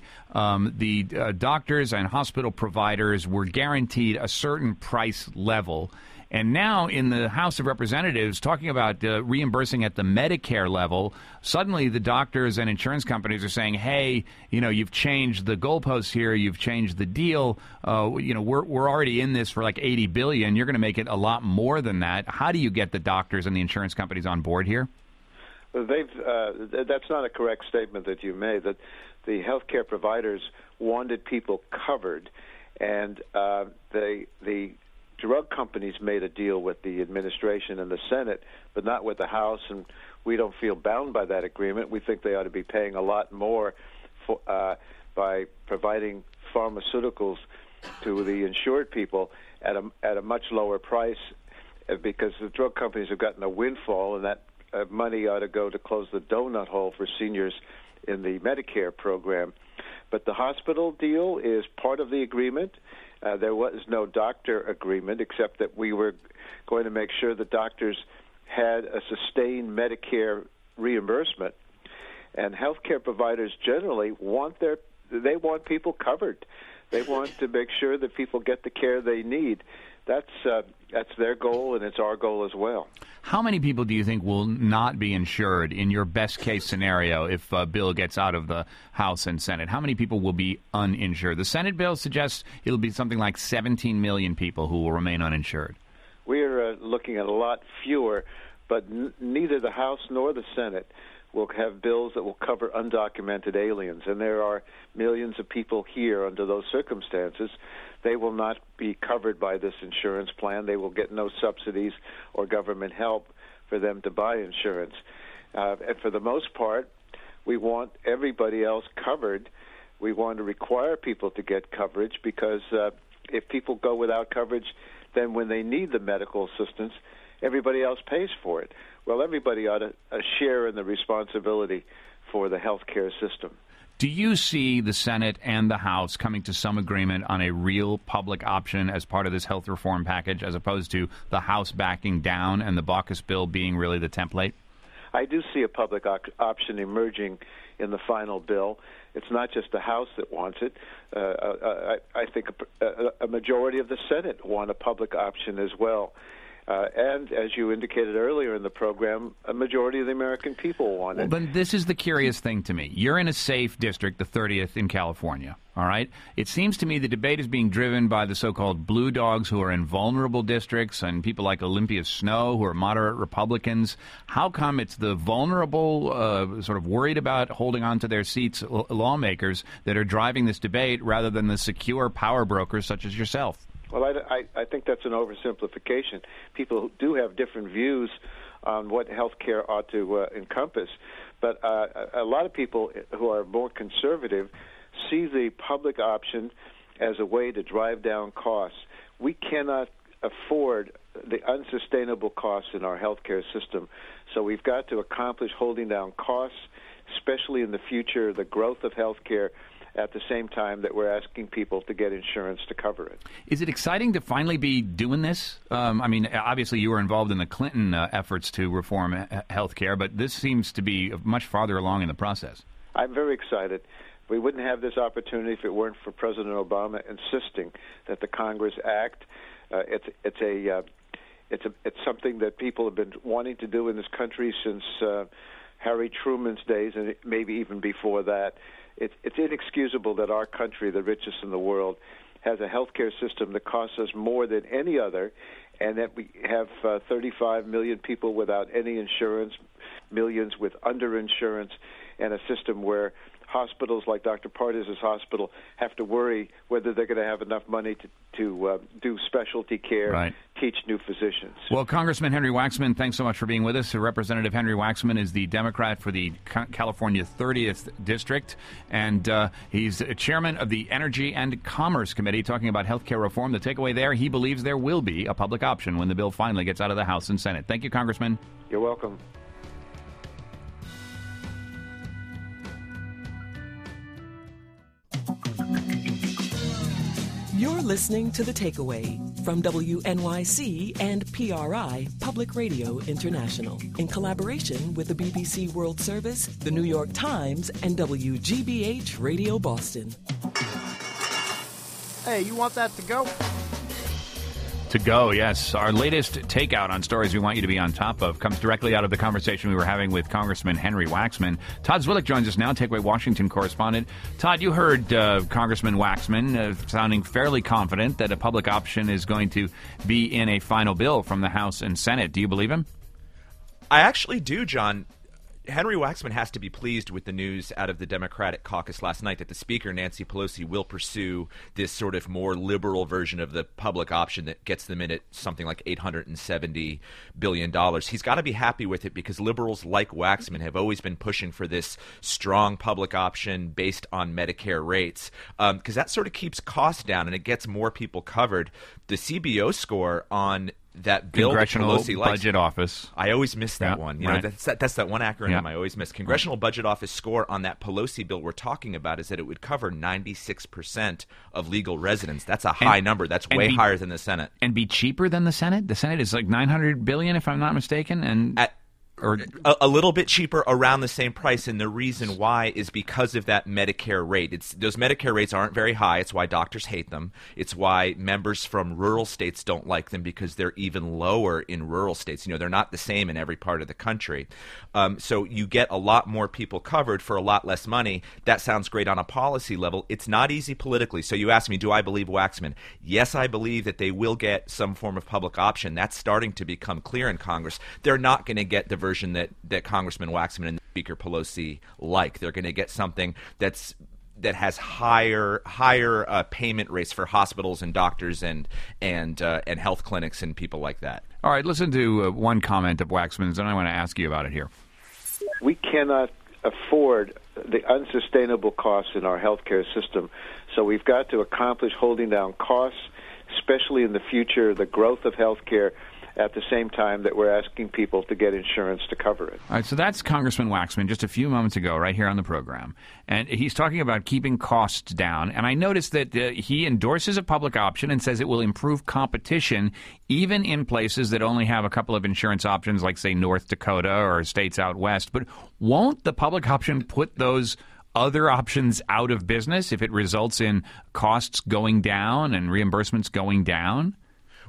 the doctors and hospital providers were guaranteed a certain price level. And now in the House of Representatives, talking about reimbursing at the Medicare level, suddenly the doctors and insurance companies are saying, hey, you've changed the goalposts here, you've changed the deal, we're already in this for like $80 billion, you're going to make it a lot more than that. How do you get the doctors and the insurance companies on board here? Well, that's not a correct statement that you made, that the healthcare providers wanted people covered, and the drug companies made a deal with the administration and the Senate, but not with the House, and we don't feel bound by that agreement. We think they ought to be paying a lot more by providing pharmaceuticals to the insured people at a much lower price, because the drug companies have gotten a windfall, and that money ought to go to close the donut hole for seniors in the Medicare program. But the hospital deal is part of the agreement. There was no doctor agreement, except that we were going to make sure the doctors had a sustained Medicare reimbursement. And healthcare providers generally want people covered. They want to make sure that people get the care they need. That's their goal, and it's our goal as well. How many people do you think will not be insured in your best-case scenario if a bill gets out of the House and Senate? How many people will be uninsured? The Senate bill suggests it'll be something like 17 million people who will remain uninsured. We're looking at a lot fewer, but neither the House nor the Senate will have bills that will cover undocumented aliens, and there are millions of people here under those circumstances. They will not be covered by this insurance plan. They will get no subsidies or government help for them to buy insurance. And for the most part, we want everybody else covered. We want to require people to get coverage because if people go without coverage, then when they need the medical assistance, everybody else pays for it. Well, everybody ought to share in the responsibility for the health care system. Do you see the Senate and the House coming to some agreement on a real public option as part of this health reform package, as opposed to the House backing down and the Baucus bill being really the template? I do see a public option emerging in the final bill. It's not just the House that wants it. I think a majority of the Senate want a public option as well. And as you indicated earlier in the program, a majority of the American people want it. Well, then this is the curious thing to me. You're in a safe district, the 30th in California, all right? It seems to me the debate is being driven by the so-called blue dogs who are in vulnerable districts and people like Olympia Snowe who are moderate Republicans. How come it's the vulnerable, sort of worried about holding on to their seats lawmakers that are driving this debate rather than the secure power brokers such as yourself? Well, I think that's an oversimplification. People do have different views on what health care ought to encompass, but a lot of people who are more conservative see the public option as a way to drive down costs. We cannot afford the unsustainable costs in our health care system, so we've got to accomplish holding down costs, especially in the future, the growth of health care, at the same time that we're asking people to get insurance to cover it. Is it exciting to finally be doing this? I mean, obviously you were involved in the Clinton efforts to reform health care, but this seems to be much farther along in the process. I'm very excited. We wouldn't have this opportunity if it weren't for President Obama insisting that the Congress act. It's something that people have been wanting to do in this country since Harry Truman's days, and maybe even before that. It's inexcusable that our country, the richest in the world, has a healthcare system that costs us more than any other, and that we have 35 million people without any insurance, millions with underinsurance, and a system where hospitals like Dr. Pardes' hospital have to worry whether they're going to have enough money to do specialty care, right, teach new physicians. Well, Congressman Henry Waxman, thanks so much for being with us. Representative Henry Waxman is the Democrat for the California 30th District, and he's chairman of the Energy and Commerce Committee, talking about health care reform. The takeaway there, he believes there will be a public option when the bill finally gets out of the House and Senate. Thank you, Congressman. You're welcome. You're listening to The Takeaway from WNYC and PRI, Public Radio International, in collaboration with the BBC World Service, the New York Times, and WGBH Radio Boston. Hey, you want that to go? To go, yes. Our latest takeout on stories we want you to be on top of comes directly out of the conversation we were having with Congressman Henry Waxman. Todd Zwillich joins us now, Takeaway Washington correspondent. Todd, you heard Congressman Waxman sounding fairly confident that a public option is going to be in a final bill from the House and Senate. Do you believe him? I actually do, John. Henry Waxman has to be pleased with the news out of the Democratic caucus last night that the Speaker, Nancy Pelosi, will pursue this sort of more liberal version of the public option that gets them in at something like $870 billion. He's got to be happy with it because liberals like Waxman have always been pushing for this strong public option based on Medicare rates because that sort of keeps costs down and it gets more people covered. The CBO score on that bill, Congressional Pelosi likes, Budget Office. I always miss that one. You know, right. that's that one acronym I always miss. Congressional Budget Office score on that Pelosi bill we're talking about is that it would cover 96% of legal residents. That's a high number. That's way higher than the Senate. And be cheaper than the Senate? The Senate is like $900 billion, if I'm not mistaken, and or a little bit cheaper, around the same price, and the reason why is because of that Medicare rate. Those Medicare rates aren't very high. It's why doctors hate them. It's why members from rural states don't like them because they're even lower in rural states. You know, they're not the same in every part of the country. So you get a lot more people covered for a lot less money. That sounds great on a policy level. It's not easy politically. So you ask me, do I believe Waxman? Yes, I believe that they will get some form of public option. That's starting to become clear in Congress. They're not going to get the version that Congressman Waxman and Speaker Pelosi like. They're going to get something that has higher payment rates for hospitals and doctors and health clinics and people like that. All right, listen to one comment of Waxman's, and I want to ask you about it here. We cannot afford the unsustainable costs in our healthcare system, so we've got to accomplish holding down costs, especially in the future, the growth of healthcare, at the same time that we're asking people to get insurance to cover it. All right, so that's Congressman Waxman just a few moments ago right here on the program. And he's talking about keeping costs down. And I noticed that he endorses a public option and says it will improve competition even in places that only have a couple of insurance options like, say, North Dakota or states out west. But won't the public option put those other options out of business if it results in costs going down and reimbursements going down?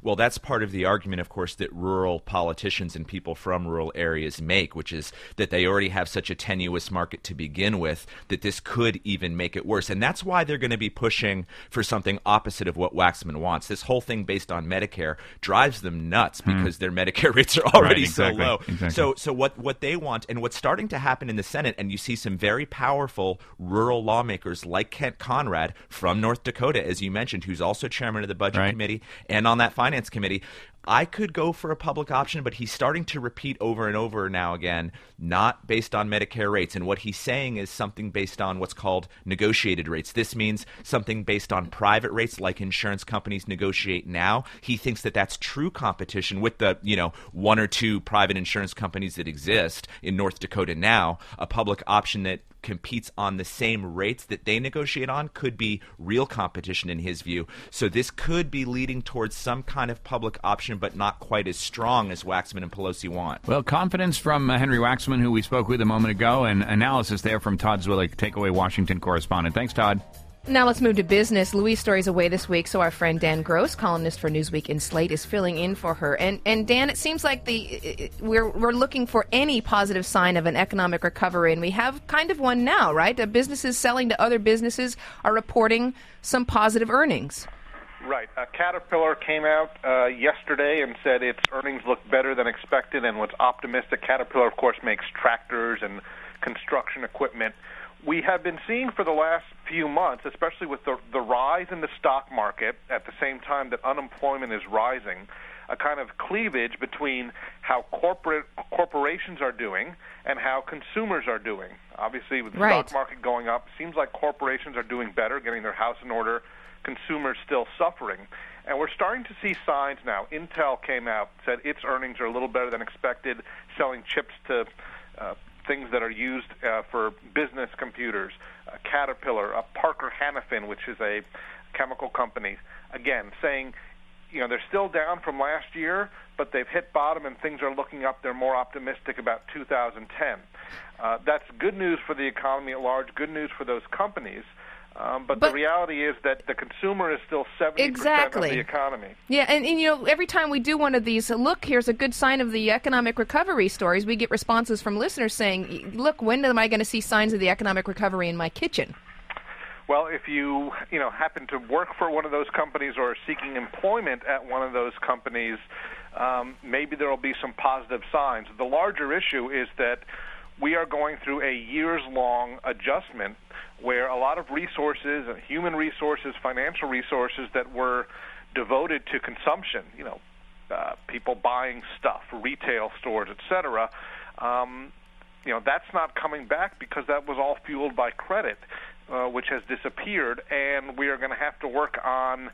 Well, that's part of the argument, of course, that rural politicians and people from rural areas make, which is that they already have such a tenuous market to begin with that this could even make it worse. And that's why they're going to be pushing for something opposite of what Waxman wants. This whole thing based on Medicare drives them nuts because their Medicare rates are already so low. Exactly. So what they want, and what's starting to happen in the Senate, and you see some very powerful rural lawmakers like Kent Conrad from North Dakota, as you mentioned, who's also chairman of the Budget Committee and on that Finance Committee. I could go for a public option, but he's starting to repeat over and over now again, not based on Medicare rates. And what he's saying is something based on what's called negotiated rates. This means something based on private rates like insurance companies negotiate now. He thinks that that's true competition with the, one or two private insurance companies that exist in North Dakota now. A public option that competes on the same rates that they negotiate on could be real competition in his view. So this could be leading towards some kind of public option, but not quite as strong as Waxman and Pelosi want. Well, confidence from Henry Waxman, who we spoke with a moment ago, and analysis there from Todd Zwillich, Takeaway Washington correspondent. Thanks, Todd. Now let's move to business. Louise Story's away this week, so our friend Dan Gross, columnist for Newsweek and Slate, is filling in for her. And Dan, it seems like we're looking for any positive sign of an economic recovery, and we have kind of one now, right? Businesses selling to other businesses are reporting some positive earnings. Right. Caterpillar came out yesterday and said its earnings look better than expected and was optimistic. Caterpillar, of course, makes tractors and construction equipment. We have been seeing for the last few months, especially with the rise in the stock market at the same time that unemployment is rising, a kind of cleavage between how corporations are doing and how consumers are doing. Obviously, with the stock market going up, seems like corporations are doing better, getting their house in order, consumers still suffering. And we're starting to see signs now. Intel came out, said its earnings are a little better than expected, selling chips to things that are used for business computers. Caterpillar, Parker Hannifin, which is a chemical company, again, saying, they're still down from last year, but they've hit bottom and things are looking up. They're more optimistic about 2010. That's good news for the economy at large, good news for those companies. But the reality is that the consumer is still 70% of the economy. Yeah, and every time we do one of these, look, here's a good sign of the economic recovery stories, we get responses from listeners saying, look, when am I going to see signs of the economic recovery in my kitchen? Well, if you happen to work for one of those companies or are seeking employment at one of those companies, maybe there will be some positive signs. The larger issue is that we are going through a years-long adjustment where a lot of resources, human resources, financial resources that were devoted to consumption, people buying stuff, retail stores, etc., that's not coming back because that was all fueled by credit, which has disappeared, and we are going to have to work on,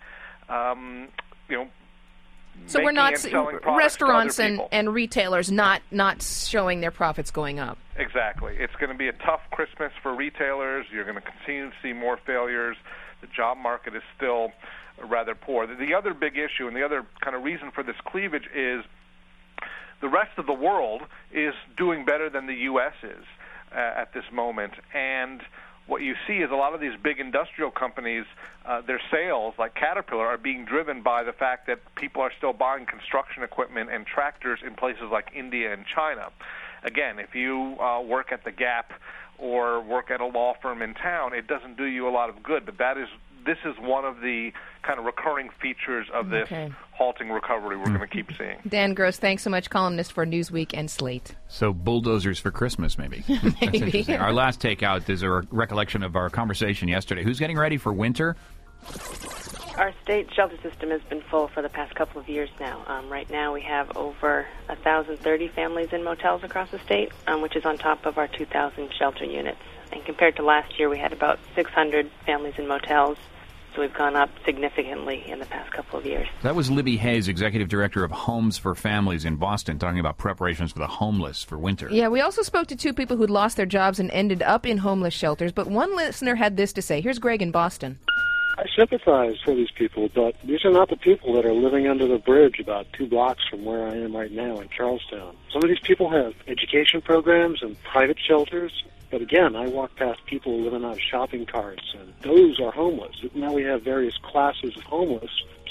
so we're not restaurants and retailers not showing their profits going up. Exactly. It's going to be a tough Christmas for retailers. You're going to continue to see more failures. The job market is still rather poor. The other big issue and the other kind of reason for this cleavage is the rest of the world is doing better than the U.S. is at this moment. And what you see is a lot of these big industrial companies, their sales, like Caterpillar, are being driven by the fact that people are still buying construction equipment and tractors in places like India and China. Again, if you work at the Gap or work at a law firm in town, it doesn't do you a lot of good. But this is one of the kind of recurring features of this halting recovery we're going to keep seeing. Dan Gross, thanks so much, columnist for Newsweek and Slate. So bulldozers for Christmas, maybe. Maybe. Our last takeout is a recollection of our conversation yesterday. Who's getting ready for winter? Our state shelter system has been full for the past couple of years now. Right now we have over 1,030 families in motels across the state, which is on top of our 2,000 shelter units. And compared to last year, we had about 600 families in motels. So we've gone up significantly in the past couple of years. That was Libby Hayes, Executive Director of Homes for Families in Boston, talking about preparations for the homeless for winter. Yeah, we also spoke to two people who'd lost their jobs and ended up in homeless shelters, but one listener had this to say. Here's Greg in Boston. I sympathize for these people, but these are not the people that are living under the bridge about 2 blocks from where I am right now in Charlestown. Some of these people have education programs and private shelters. But again, I walk past people living on shopping carts, and those are homeless. Now we have various classes of homeless.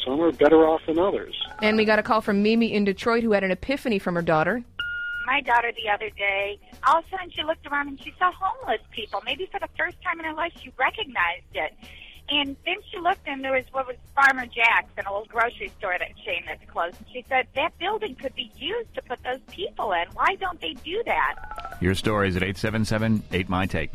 Some are better off than others. And we got a call from Mimi in Detroit who had an epiphany from her daughter. My daughter the other day, all of a sudden she looked around and she saw homeless people. Maybe for the first time in her life she recognized it. And then she looked and there was what was Farmer Jack's, an old grocery store chain that's closed. And she said, that building could be used to put those people in. Why don't they do that? Your stories at 877-8MY-TAKE.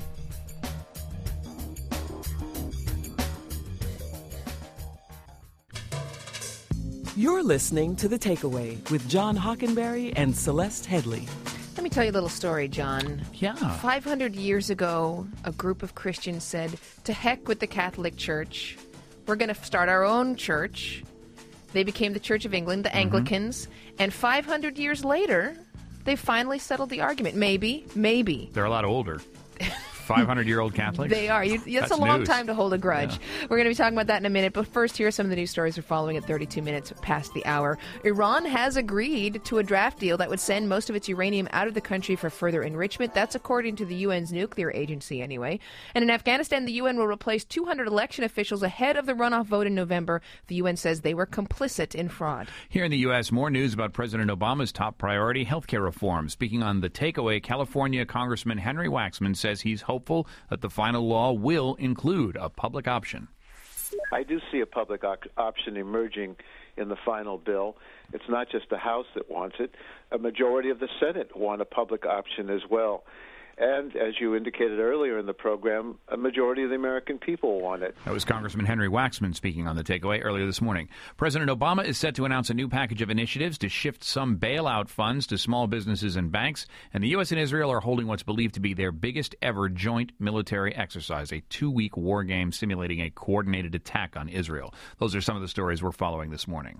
You're listening to The Takeaway with John Hockenberry and Celeste Headley. Let me tell you a little story, John. Yeah. 500 years ago, a group of Christians said, to heck with the Catholic Church. We're going to start our own church. They became the Church of England, the Anglicans. And 500 years later, they finally settled the argument. Maybe. They're a lot older. 500-year-old Catholics? They are. That's a long time to hold a grudge. Yeah. We're going to be talking about that in a minute. But first, here are some of the news stories we're following at 32 minutes past the hour. Iran has agreed to a draft deal that would send most of its uranium out of the country for further enrichment. That's according to the UN's nuclear agency, anyway. And in Afghanistan, the UN will replace 200 election officials ahead of the runoff vote in November. The UN says they were complicit in fraud. Here in the U.S., more news about President Obama's top priority, health care reform. Speaking on The Takeaway, California Congressman Henry Waxman says he's hopeful that the final law will include a public option. I do see a public option emerging in the final bill. It's not just the House that wants it. A majority of the Senate want a public option as well. And as you indicated earlier in the program, a majority of the American people want it. That was Congressman Henry Waxman speaking on The Takeaway earlier this morning. President Obama is set to announce a new package of initiatives to shift some bailout funds to small businesses and banks. And the U.S. and Israel are holding what's believed to be their biggest ever joint military exercise, a 2-week war game simulating a coordinated attack on Israel. Those are some of the stories we're following this morning.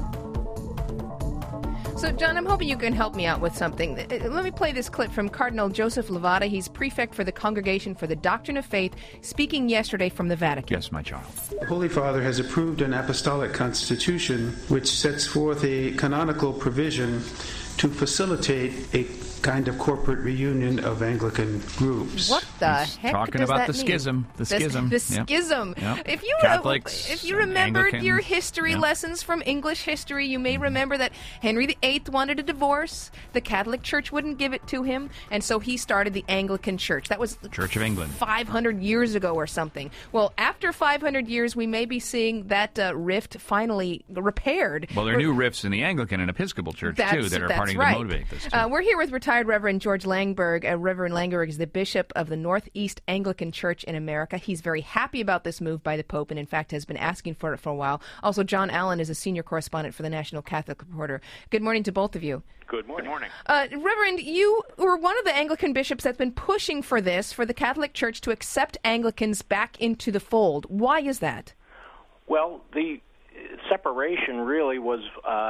So, John, I'm hoping you can help me out with something. Let me play this clip from Cardinal Joseph Levada. He's prefect for the Congregation for the Doctrine of Faith, speaking yesterday from the Vatican. Yes, my child. The Holy Father has approved an apostolic constitution which sets forth a canonical provision to facilitate a kind of corporate reunion of Anglican groups. What the heck talking does about that the mean? schism. The schism. The schism. Yep. If you remembered Anglicans, your history lessons from English history, you may remember that Henry VIII wanted a divorce. The Catholic Church wouldn't give it to him, and so he started the Anglican Church. That was Church of England 500 years ago or something. Well, after 500 years, we may be seeing that rift finally repaired. Well, there are new rifts in the Anglican and Episcopal Church, too, that are starting to motivate this, too. We're here with retired Reverend George Langberg. Reverend Langberg is the bishop of the Northeast Anglican Church in America. He's very happy about this move by the Pope and, in fact, has been asking for it for a while. Also, John Allen is a senior correspondent for the National Catholic Reporter. Good morning to both of you. Good morning. Reverend, you were one of the Anglican bishops that's been pushing for this, for the Catholic Church to accept Anglicans back into the fold. Why is that? Well, the separation really was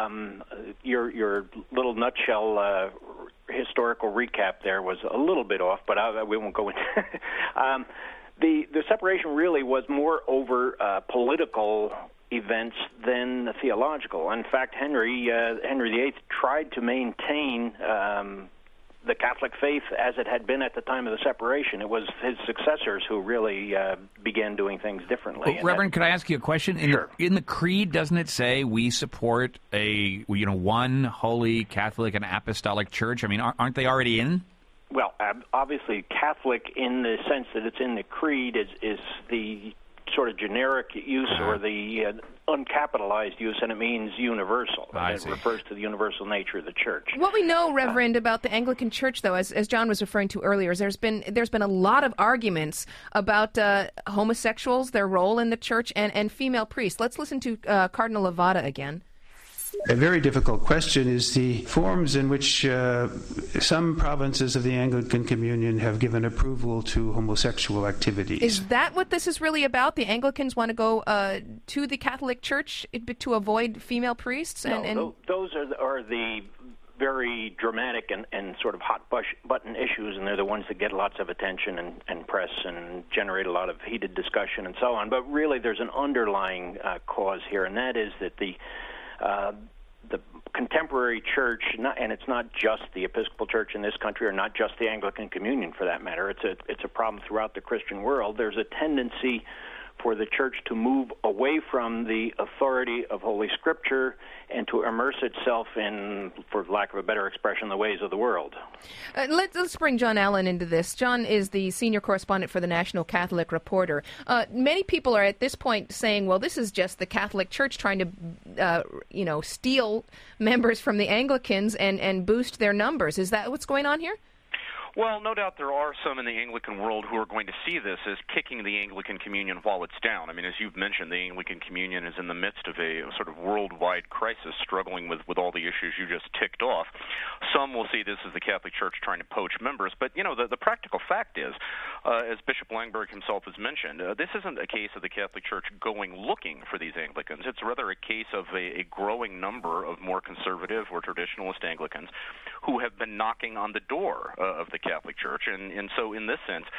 your little nutshell historical recap there was a little bit off, but we won't go into the separation really was more over political events than theological. In fact, Henry VIII tried to maintain the Catholic faith as it had been at the time of the separation. It was his successors who really began doing things differently. Well, Reverend, could I ask you a question? Sure. In the Creed, doesn't it say we support one holy Catholic and apostolic church? I mean, aren't they already in? Well, obviously, Catholic in the sense that it's in the Creed is the sort of generic use or the uncapitalized use, and it means universal. It refers to the universal nature of the church. What we know, Reverend, about the Anglican Church, though, as John was referring to earlier, is there's been a lot of arguments about homosexuals, their role in the church, and female priests. Let's listen to Cardinal Levada again. A very difficult question is the forms in which some provinces of the Anglican Communion have given approval to homosexual activities. Is that what this is really about? The Anglicans want to go to the Catholic Church to avoid female priests? Those are the very dramatic and sort of hot-button issues, and they're the ones that get lots of attention and press and generate a lot of heated discussion and so on. But really there's an underlying cause here, and that is that the contemporary church, and it's not just the Episcopal Church in this country, or not just the Anglican Communion for that matter. It's a problem throughout the Christian world. There's a tendency for the church to move away from the authority of Holy Scripture and to immerse itself in, for lack of a better expression, the ways of the world. Let's bring John Allen into this. John is the senior correspondent for the National Catholic Reporter. Many people are at this point saying, well, this is just the Catholic Church trying to, steal members from the Anglicans and boost their numbers. Is that what's going on here? Well, no doubt there are some in the Anglican world who are going to see this as kicking the Anglican Communion while it's down. I mean, as you've mentioned, the Anglican Communion is in the midst of a sort of worldwide crisis, struggling with all the issues you just ticked off. Some will see this as the Catholic Church trying to poach members, but, the practical fact is, as Bishop Langberg himself has mentioned, this isn't a case of the Catholic Church going looking for these Anglicans. It's rather a case of a growing number of more conservative or traditionalist Anglicans who have been knocking on the door of the Catholic Church, and so in this sense,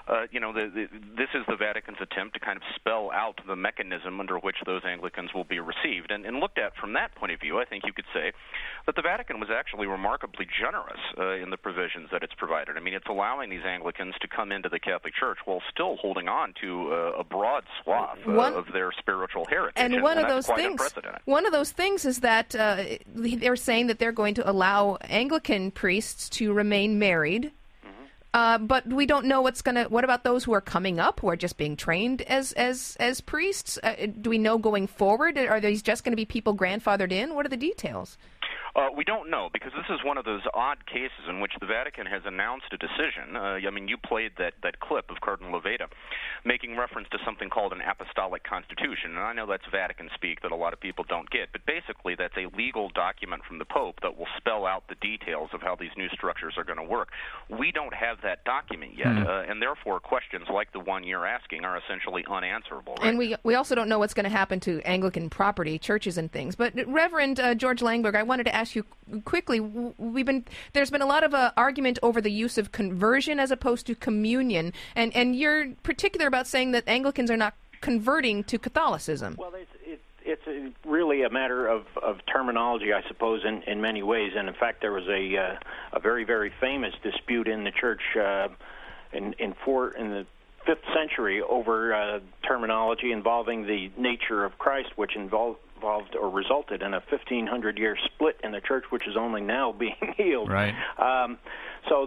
this is the Vatican's attempt to kind of spell out the mechanism under which those Anglicans will be received. And looked at from that point of view, I think you could say that the Vatican was actually remarkably generous in the provisions that it's provided. I mean, it's allowing these Anglicans to come into the Catholic Church while still holding on to a broad swath of their spiritual heritage. And one of those things is that they're saying that they're going to allow Anglican priests to remain married. But we don't know what about those who are coming up, who are just being trained as priests? Do we know going forward? Are these just going to be people grandfathered in? What are the details? We don't know, because this is one of those odd cases in which the Vatican has announced a decision. You played that clip of Cardinal Leveda making reference to something called an apostolic constitution, and I know that's Vatican speak that a lot of people don't get, but basically that's a legal document from the Pope that will spell out the details of how these new structures are going to work. We don't have that document yet, and therefore questions like the one you're asking are essentially unanswerable. Right? And we also don't know what's going to happen to Anglican property, churches and things. But Reverend George Langberg, I wanted to ask you quickly, there's been a lot of argument over the use of conversion as opposed to communion, and you're particular about saying that Anglicans are not converting to Catholicism. Well, it's really a matter of terminology, I suppose, in many ways. And in fact, there was a very, very famous dispute in the church in the 5th century over terminology involving the nature of Christ, which involved or resulted in a 1,500-year split in the church, which is only now being healed. Right. So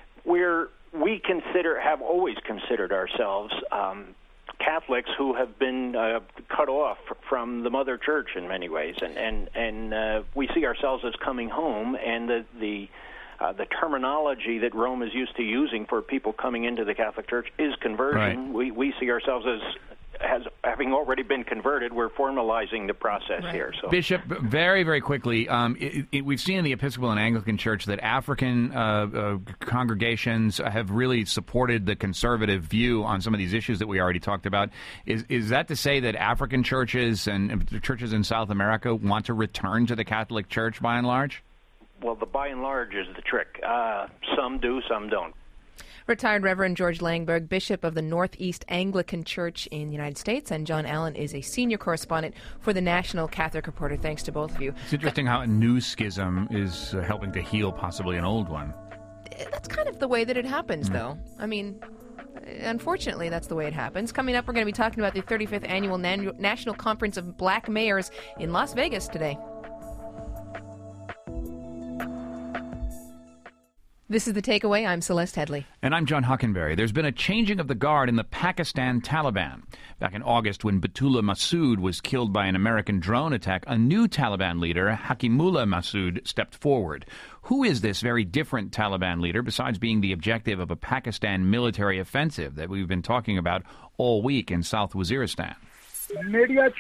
we have always considered ourselves Catholics who have been cut off from the Mother Church in many ways, and we see ourselves as coming home, and the terminology that Rome is used to using for people coming into the Catholic Church is conversion. Right. We see ourselves as having already been converted. We're formalizing the process here. So, Bishop, very, very quickly, we've seen in the Episcopal and Anglican Church that African congregations have really supported the conservative view on some of these issues that we already talked about. Is that to say that African churches and churches in South America want to return to the Catholic Church by and large? Well, the by and large is the trick. Some do, some don't. Retired Reverend George Langberg, Bishop of the Northeast Anglican Church in the United States, and John Allen is a senior correspondent for the National Catholic Reporter. Thanks to both of you. It's interesting how a new schism is helping to heal possibly an old one. That's kind of the way that it happens, though. I mean, unfortunately, that's the way it happens. Coming up, we're going to be talking about the 35th Annual National Conference of Black Mayors in Las Vegas today. This is The Takeaway. I'm Celeste Headley. And I'm John Hockenberry. There's been a changing of the guard in the Pakistan Taliban. Back in August, when Baitullah Masood was killed by an American drone attack, a new Taliban leader, Hakimullah Masood, stepped forward. Who is this very different Taliban leader, besides being the objective of a Pakistan military offensive that we've been talking about all week in South Waziristan? That's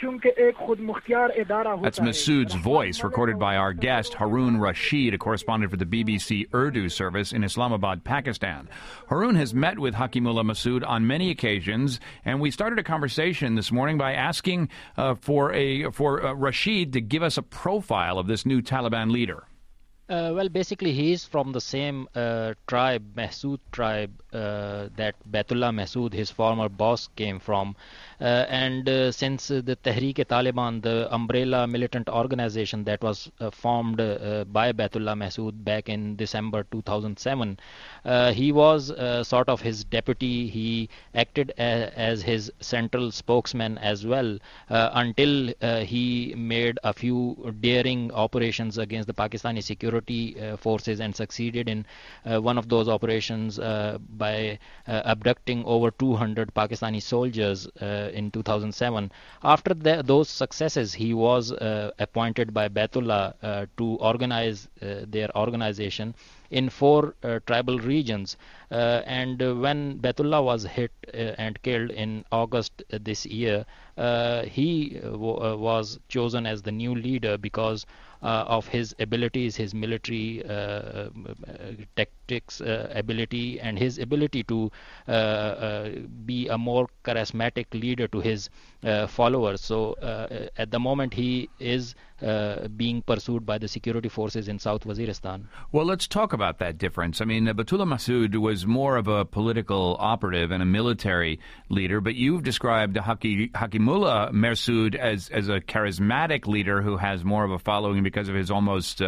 Masood's voice, recorded by our guest, Harun Rashid, a correspondent for the BBC Urdu service in Islamabad, Pakistan. Harun has met with Hakimullah Masood on many occasions, and we started a conversation this morning by asking for Rashid to give us a profile of this new Taliban leader. Well, basically, he is from the same tribe, Mahsoud tribe, that Baitullah Mahsoud, his former boss, came from. And since the Tehreek-e-Taliban, the umbrella militant organization that was formed by Baitullah Mahsoud back in December 2007, he was sort of his deputy. He acted as his central spokesman as well until he made a few daring operations against the Pakistani security forces and succeeded in one of those operations by abducting over 200 Pakistani soldiers in 2007. After those successes, he was appointed by Baitullah to organize their organization in 4 tribal regions. And when Baitullah was hit and killed in August this year, he was chosen as the new leader because of his abilities, his military tactics ability, and his ability to be a more charismatic leader to his followers. So at the moment he is being pursued by the security forces in South Waziristan. Well, let's talk about that difference. I mean, Baitullah Mahsoud was more of a political operative and a military leader, but you've described Hakimullah Mahsoud as a charismatic leader who has more of a following because of his almost,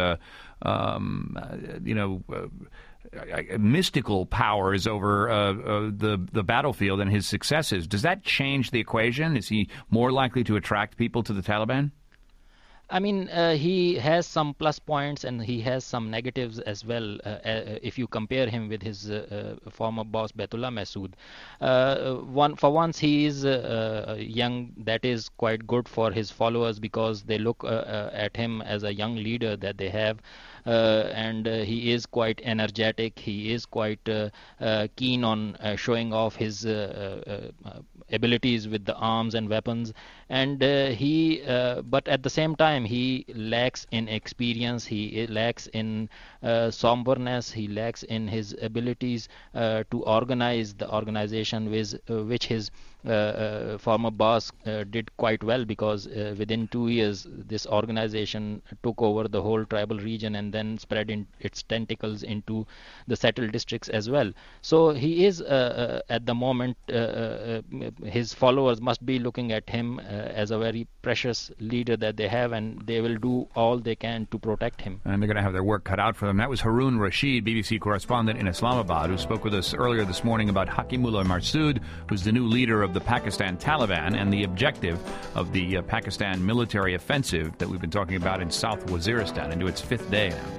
mystical powers over the battlefield and his successes. Does that change the equation? Is he more likely to attract people to the Taliban? I mean, he has some plus points and he has some negatives as well. If you compare him with his former boss Baitullah Mahsoud, for once he is young. That is quite good for his followers because they look at him as a young leader that they have. And he is quite energetic. He is quite keen on showing off his abilities with the arms and weapons. And but at the same time, he lacks in experience. He lacks in somberness. He lacks in his abilities to organize the organization, which his former boss did quite well, because within 2 years this organization took over the whole tribal region and then spread its tentacles into the settled districts as well. So he is at the moment, his followers must be looking at him as a very precious leader that they have, and they will do all they can to protect him. And they're going to have their work cut out for them. That was Harun Rashid, BBC correspondent in Islamabad, who spoke with us earlier this morning about Hakimullah Mahsoud, who's the new leader of the Pakistan Taliban and the objective of the Pakistan military offensive that we've been talking about in South Waziristan, into its 5th day now.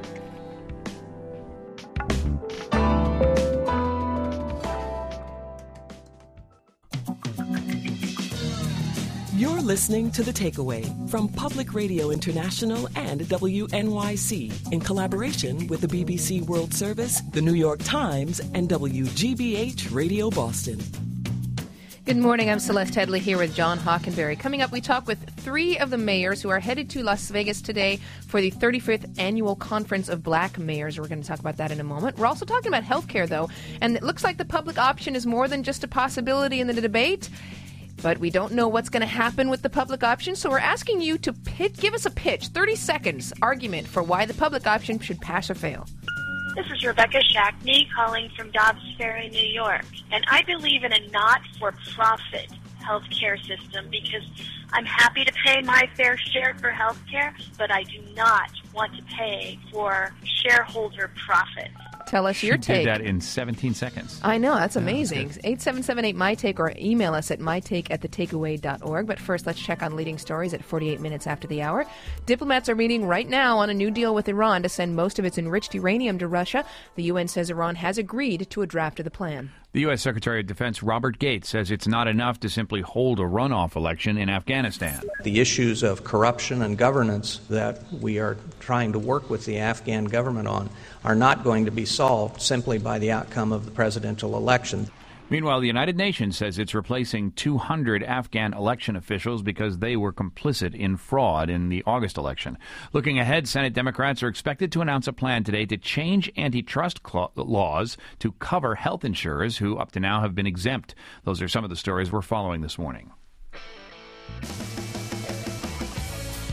You're listening to The Takeaway from Public Radio International and WNYC in collaboration with the BBC World Service, the New York Times, and WGBH Radio Boston. Good morning. I'm Celeste Headley here with John Hockenberry. Coming up, we talk with 3 of the mayors who are headed to Las Vegas today for the 35th annual Conference of Black Mayors. We're going to talk about that in a moment. We're also talking about healthcare, though, and it looks like the public option is more than just a possibility in the debate. But we don't know what's going to happen with the public option, so we're asking you to give us a pitch, 30 seconds, argument for why the public option should pass or fail. This is Rebecca Shackney calling from Dobbs Ferry, New York. And I believe in a not-for-profit healthcare system because I'm happy to pay my fair share for healthcare, but I do not want to pay for shareholder profits. Tell us your take. Did that in 17 seconds. I know, that's amazing. 8778-MyTake or email us at mytake@thetakeaway.org. But first, let's check on leading stories at 48 minutes after the hour. Diplomats are meeting right now on a new deal with Iran to send most of its enriched uranium to Russia. The UN says Iran has agreed to a draft of the plan. The U.S. Secretary of Defense Robert Gates says it's not enough to simply hold a runoff election in Afghanistan. The issues of corruption and governance that we are trying to work with the Afghan government on are not going to be solved simply by the outcome of the presidential election. Meanwhile, the United Nations says it's replacing 200 Afghan election officials because they were complicit in fraud in the August election. Looking ahead, Senate Democrats are expected to announce a plan today to change antitrust laws to cover health insurers who up to now have been exempt. Those are some of the stories we're following this morning.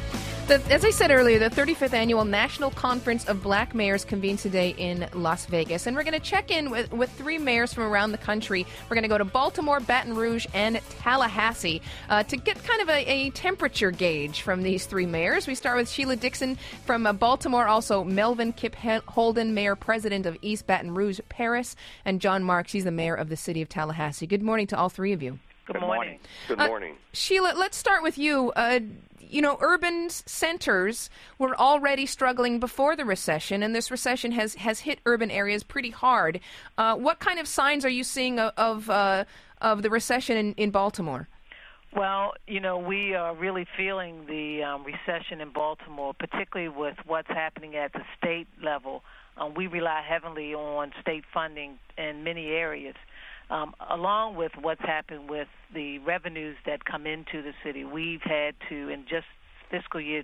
As I said earlier, the 35th Annual National Conference of Black Mayors convenes today in Las Vegas. And we're going to check in with three mayors from around the country. We're going to go to Baltimore, Baton Rouge, and Tallahassee to get kind of a temperature gauge from these three mayors. We start with Sheila Dixon from Baltimore, also Melvin Kip Holden, Mayor President of East Baton Rouge Parish, and John Marks, he's the mayor of the city of Tallahassee. Good morning to all three of you. Good morning. Good morning. Sheila, let's start with you. Urban centers were already struggling before the recession, and this recession has hit urban areas pretty hard. What kind of signs are you seeing of the recession in Baltimore? Well, we are really feeling the recession in Baltimore, particularly with what's happening at the state level. We rely heavily on state funding in many areas. Along with what's happened with the revenues that come into the city, we've had to, in just fiscal year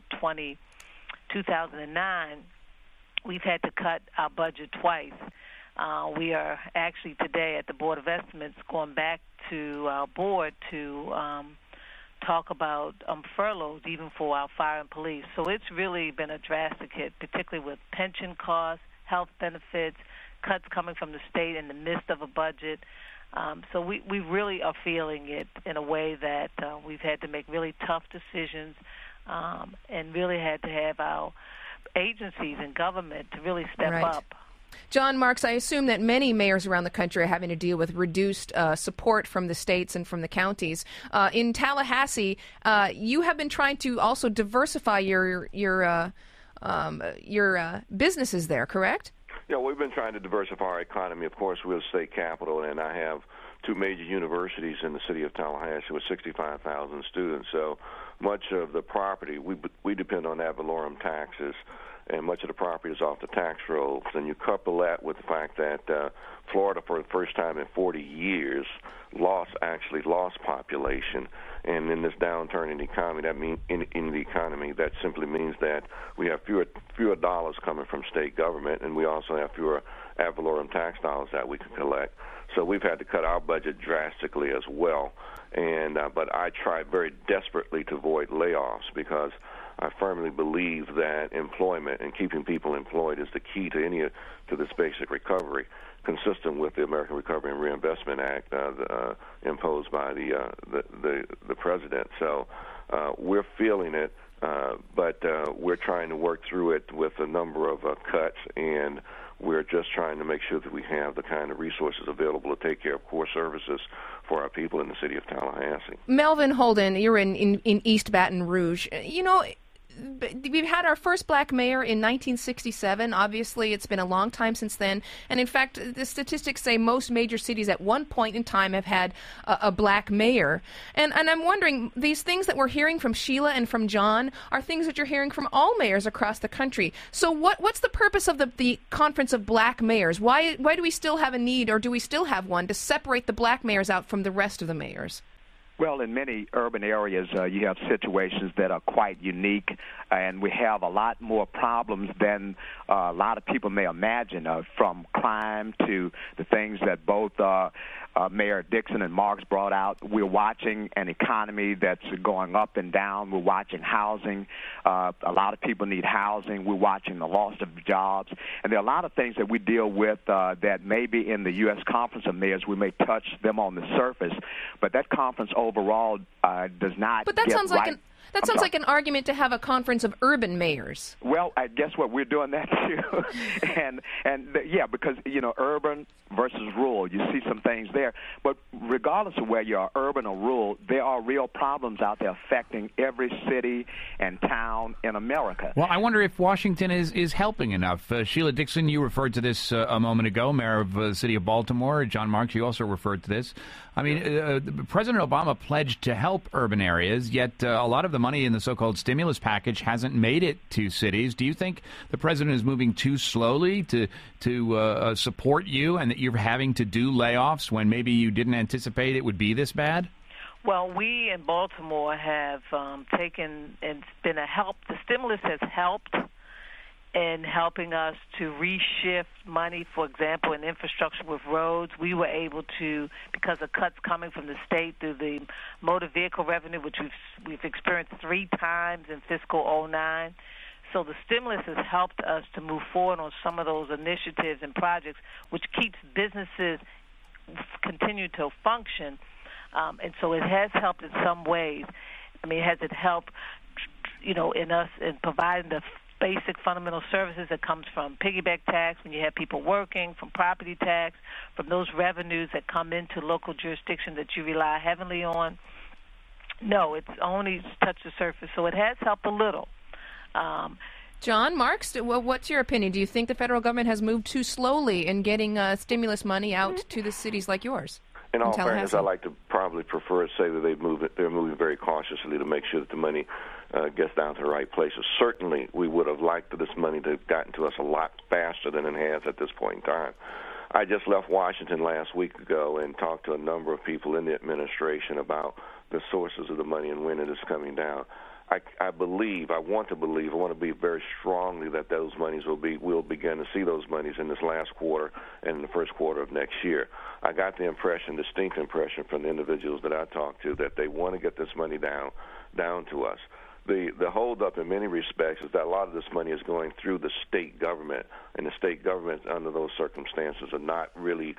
2009, we've had to cut our budget twice. We are actually today at the Board of Estimates going back to our board to talk about furloughs even for our fire and police. So it's really been a drastic hit, particularly with pension costs, health benefits, cuts coming from the state in the midst of a budget. So we really are feeling it in a way that we've had to make really tough decisions and really had to have our agencies and government to really step up. John Marks, I assume that many mayors around the country are having to deal with reduced support from the states and from the counties. In Tallahassee, you have been trying to also diversify your businesses there, correct? Yeah, we've been trying to diversify our economy. Of course, we're a state capital, and I have two major universities in the city of Tallahassee with 65,000 students. So much of the property, we depend on ad valorem taxes, and much of the property is off the tax rolls. And you couple that with the fact that Florida, for the first time in 40 years, lost population. And in this downturn in the economy, that simply means that we have fewer dollars coming from state government, and we also have fewer ad valorem tax dollars that we can collect. So we've had to cut our budget drastically as well. And but I try very desperately to avoid layoffs because I firmly believe that employment and keeping people employed is the key to this basic recovery, consistent with the American Recovery and Reinvestment Act imposed by the president. So we're feeling it, but we're trying to work through it with a number of cuts, and we're just trying to make sure that we have the kind of resources available to take care of core services for our people in the city of Tallahassee. Melvin Holden, you're in East Baton Rouge. We've had our first black mayor in 1967. Obviously, it's been a long time since then. And in fact, the statistics say most major cities at one point in time have had a black mayor. And I'm wondering, these things that we're hearing from Sheila and from John are things that you're hearing from all mayors across the country. So what's the purpose of the Conference of Black Mayors? Why do we still have a need, or do we still have one, to separate the black mayors out from the rest of the mayors? Well, in many urban areas, you have situations that are quite unique, and we have a lot more problems than a lot of people may imagine, from crime to the things that both Mayor Dixon and Marks brought out. We're watching an economy that's going up and down. We're watching housing. A lot of people need housing. We're watching the loss of jobs. And there are a lot of things that we deal with that maybe in the U.S. Conference of Mayors we may touch them on the surface, but that conference overall does not But that sounds like an argument to have a conference of urban mayors. Well, I guess what we're doing that too, yeah, because urban versus rural, you see some things there. But regardless of where you are, urban or rural, there are real problems out there affecting every city and town in America. Well, I wonder if Washington is helping enough. Sheila Dixon, you referred to this a moment ago, mayor of the city of Baltimore. John Marks, you also referred to this. I mean, President Obama pledged to help urban areas, yet a lot of the money in the so-called stimulus package hasn't made it to cities. Do you think the president is moving too slowly to support you, and that you're having to do layoffs when maybe you didn't anticipate it would be this bad? Well, we in Baltimore have taken, and it's been a help. The stimulus has helped in helping us to reshift money, for example, in infrastructure with roads. We were able to, because of cuts coming from the state through the motor vehicle revenue, which we've experienced 3 times in fiscal 2009. So the stimulus has helped us to move forward on some of those initiatives and projects, which keeps businesses continue to function. And so it has helped in some ways. I mean, has it helped, in us in providing the basic fundamental services that comes from piggyback tax when you have people working, from property tax, from those revenues that come into local jurisdictions that you rely heavily on? No, it's only touched the surface. So it has helped a little. John Marks, what's your opinion? Do you think the federal government has moved too slowly in getting stimulus money out to the cities like yours? In all fairness, I like to probably prefer to say that they're moving very cautiously to make sure that the money gets down to the right places. Certainly, we would have liked this money to have gotten to us a lot faster than it has at this point in time. I just left Washington last week ago and talked to a number of people in the administration about the sources of the money and when it is coming down. I want to believe very strongly that those monies we'll begin to see those monies in this last quarter and in the first quarter of next year. I got the distinct impression from the individuals that I talked to that they want to get this money down to us. The holdup in many respects is that a lot of this money is going through the state government, and the state government under those circumstances are not really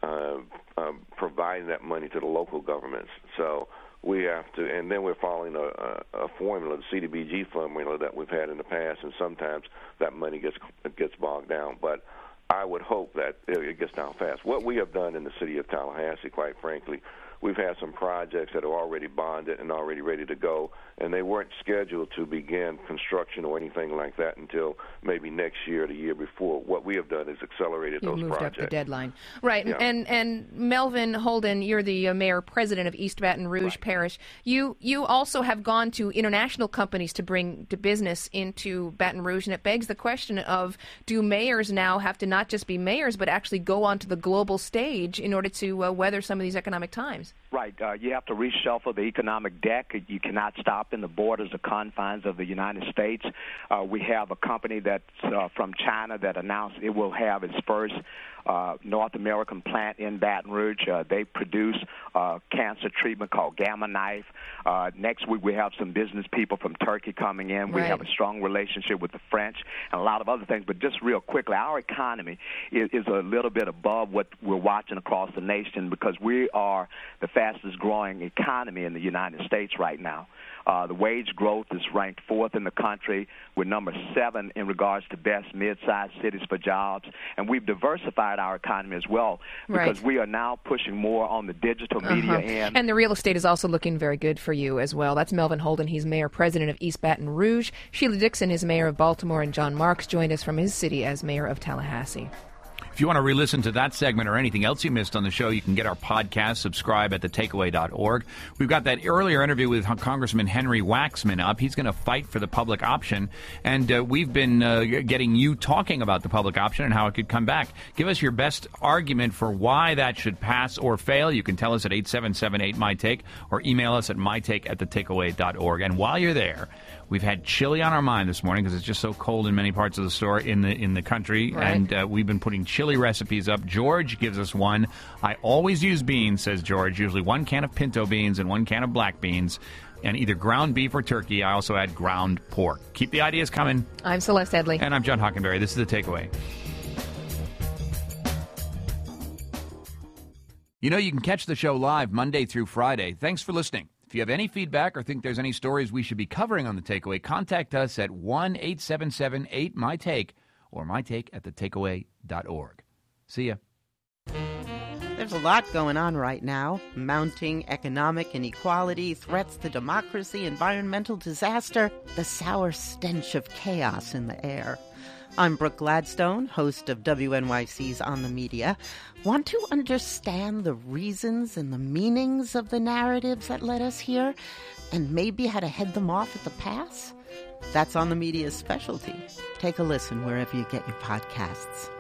providing that money to the local governments. So we have to, and then we're following a formula, the CDBG formula that we've had in the past, and sometimes that money gets bogged down. But I would hope that it gets down fast. What we have done in the city of Tallahassee, quite frankly, we've had some projects that are already bonded and already ready to go, and they weren't scheduled to begin construction or anything like that until maybe next year or the year before. What we have done is accelerated those projects. Moved up the deadline. Right, yeah. And Melvin Holden, you're the mayor-president of East Baton Rouge Parish. You also have gone to international companies to bring the business into Baton Rouge, and it begs the question of, do mayors now have to not just be mayors, but actually go onto the global stage in order to weather some of these economic times? Right. You have to reshuffle the economic deck. You cannot stop in the borders or confines of the United States. We have a company that's from China that announced it will have its first North American plant in Baton Rouge. They produce cancer treatment called Gamma Knife. Next week we have some business people from Turkey coming in. We have a strong relationship with the French and a lot of other things. But just real quickly, our economy is a little bit above what we're watching across the nation because we are the fastest growing economy in the United States right now. The wage growth is ranked 4th in the country. We're number 7 in regards to best mid-sized cities for jobs. And we've diversified our economy as well because we are now pushing more on the digital media end. And the real estate is also looking very good for you as well. That's Melvin Holden. He's mayor-president of East Baton Rouge. Sheila Dixon is mayor of Baltimore, and John Marks joined us from his city as mayor of Tallahassee. If you want to re-listen to that segment or anything else you missed on the show, you can get our podcast. Subscribe at thetakeaway.org. We've got that earlier interview with Congressman Henry Waxman up. He's going to fight for the public option, and we've been getting you talking about the public option and how it could come back. Give us your best argument for why that should pass or fail. You can tell us at 877-8MyTake or email us at mytake@thetakeaway.org. And while you're there, we've had chili on our mind this morning because it's just so cold in many parts of the store in the country, and we've been putting chili recipes up. George gives us one. I always use beans, says George, usually 1 can of pinto beans and 1 can of black beans, and either ground beef or turkey. I also add ground pork. Keep the ideas coming. I'm Celeste Headley. And I'm John Hockenberry. This is The Takeaway. You know, you can catch the show live Monday through Friday. Thanks for listening. If you have any feedback or think there's any stories we should be covering on The Takeaway, contact us at 1-877-8MyTake or mytake@thetakeaway.org. See ya. There's a lot going on right now. Mounting economic inequality, threats to democracy, environmental disaster, the sour stench of chaos in the air. I'm Brooke Gladstone, host of WNYC's On the Media. Want to understand the reasons and the meanings of the narratives that led us here, and maybe how to head them off at the pass? That's On the Media's specialty. Take a listen wherever you get your podcasts.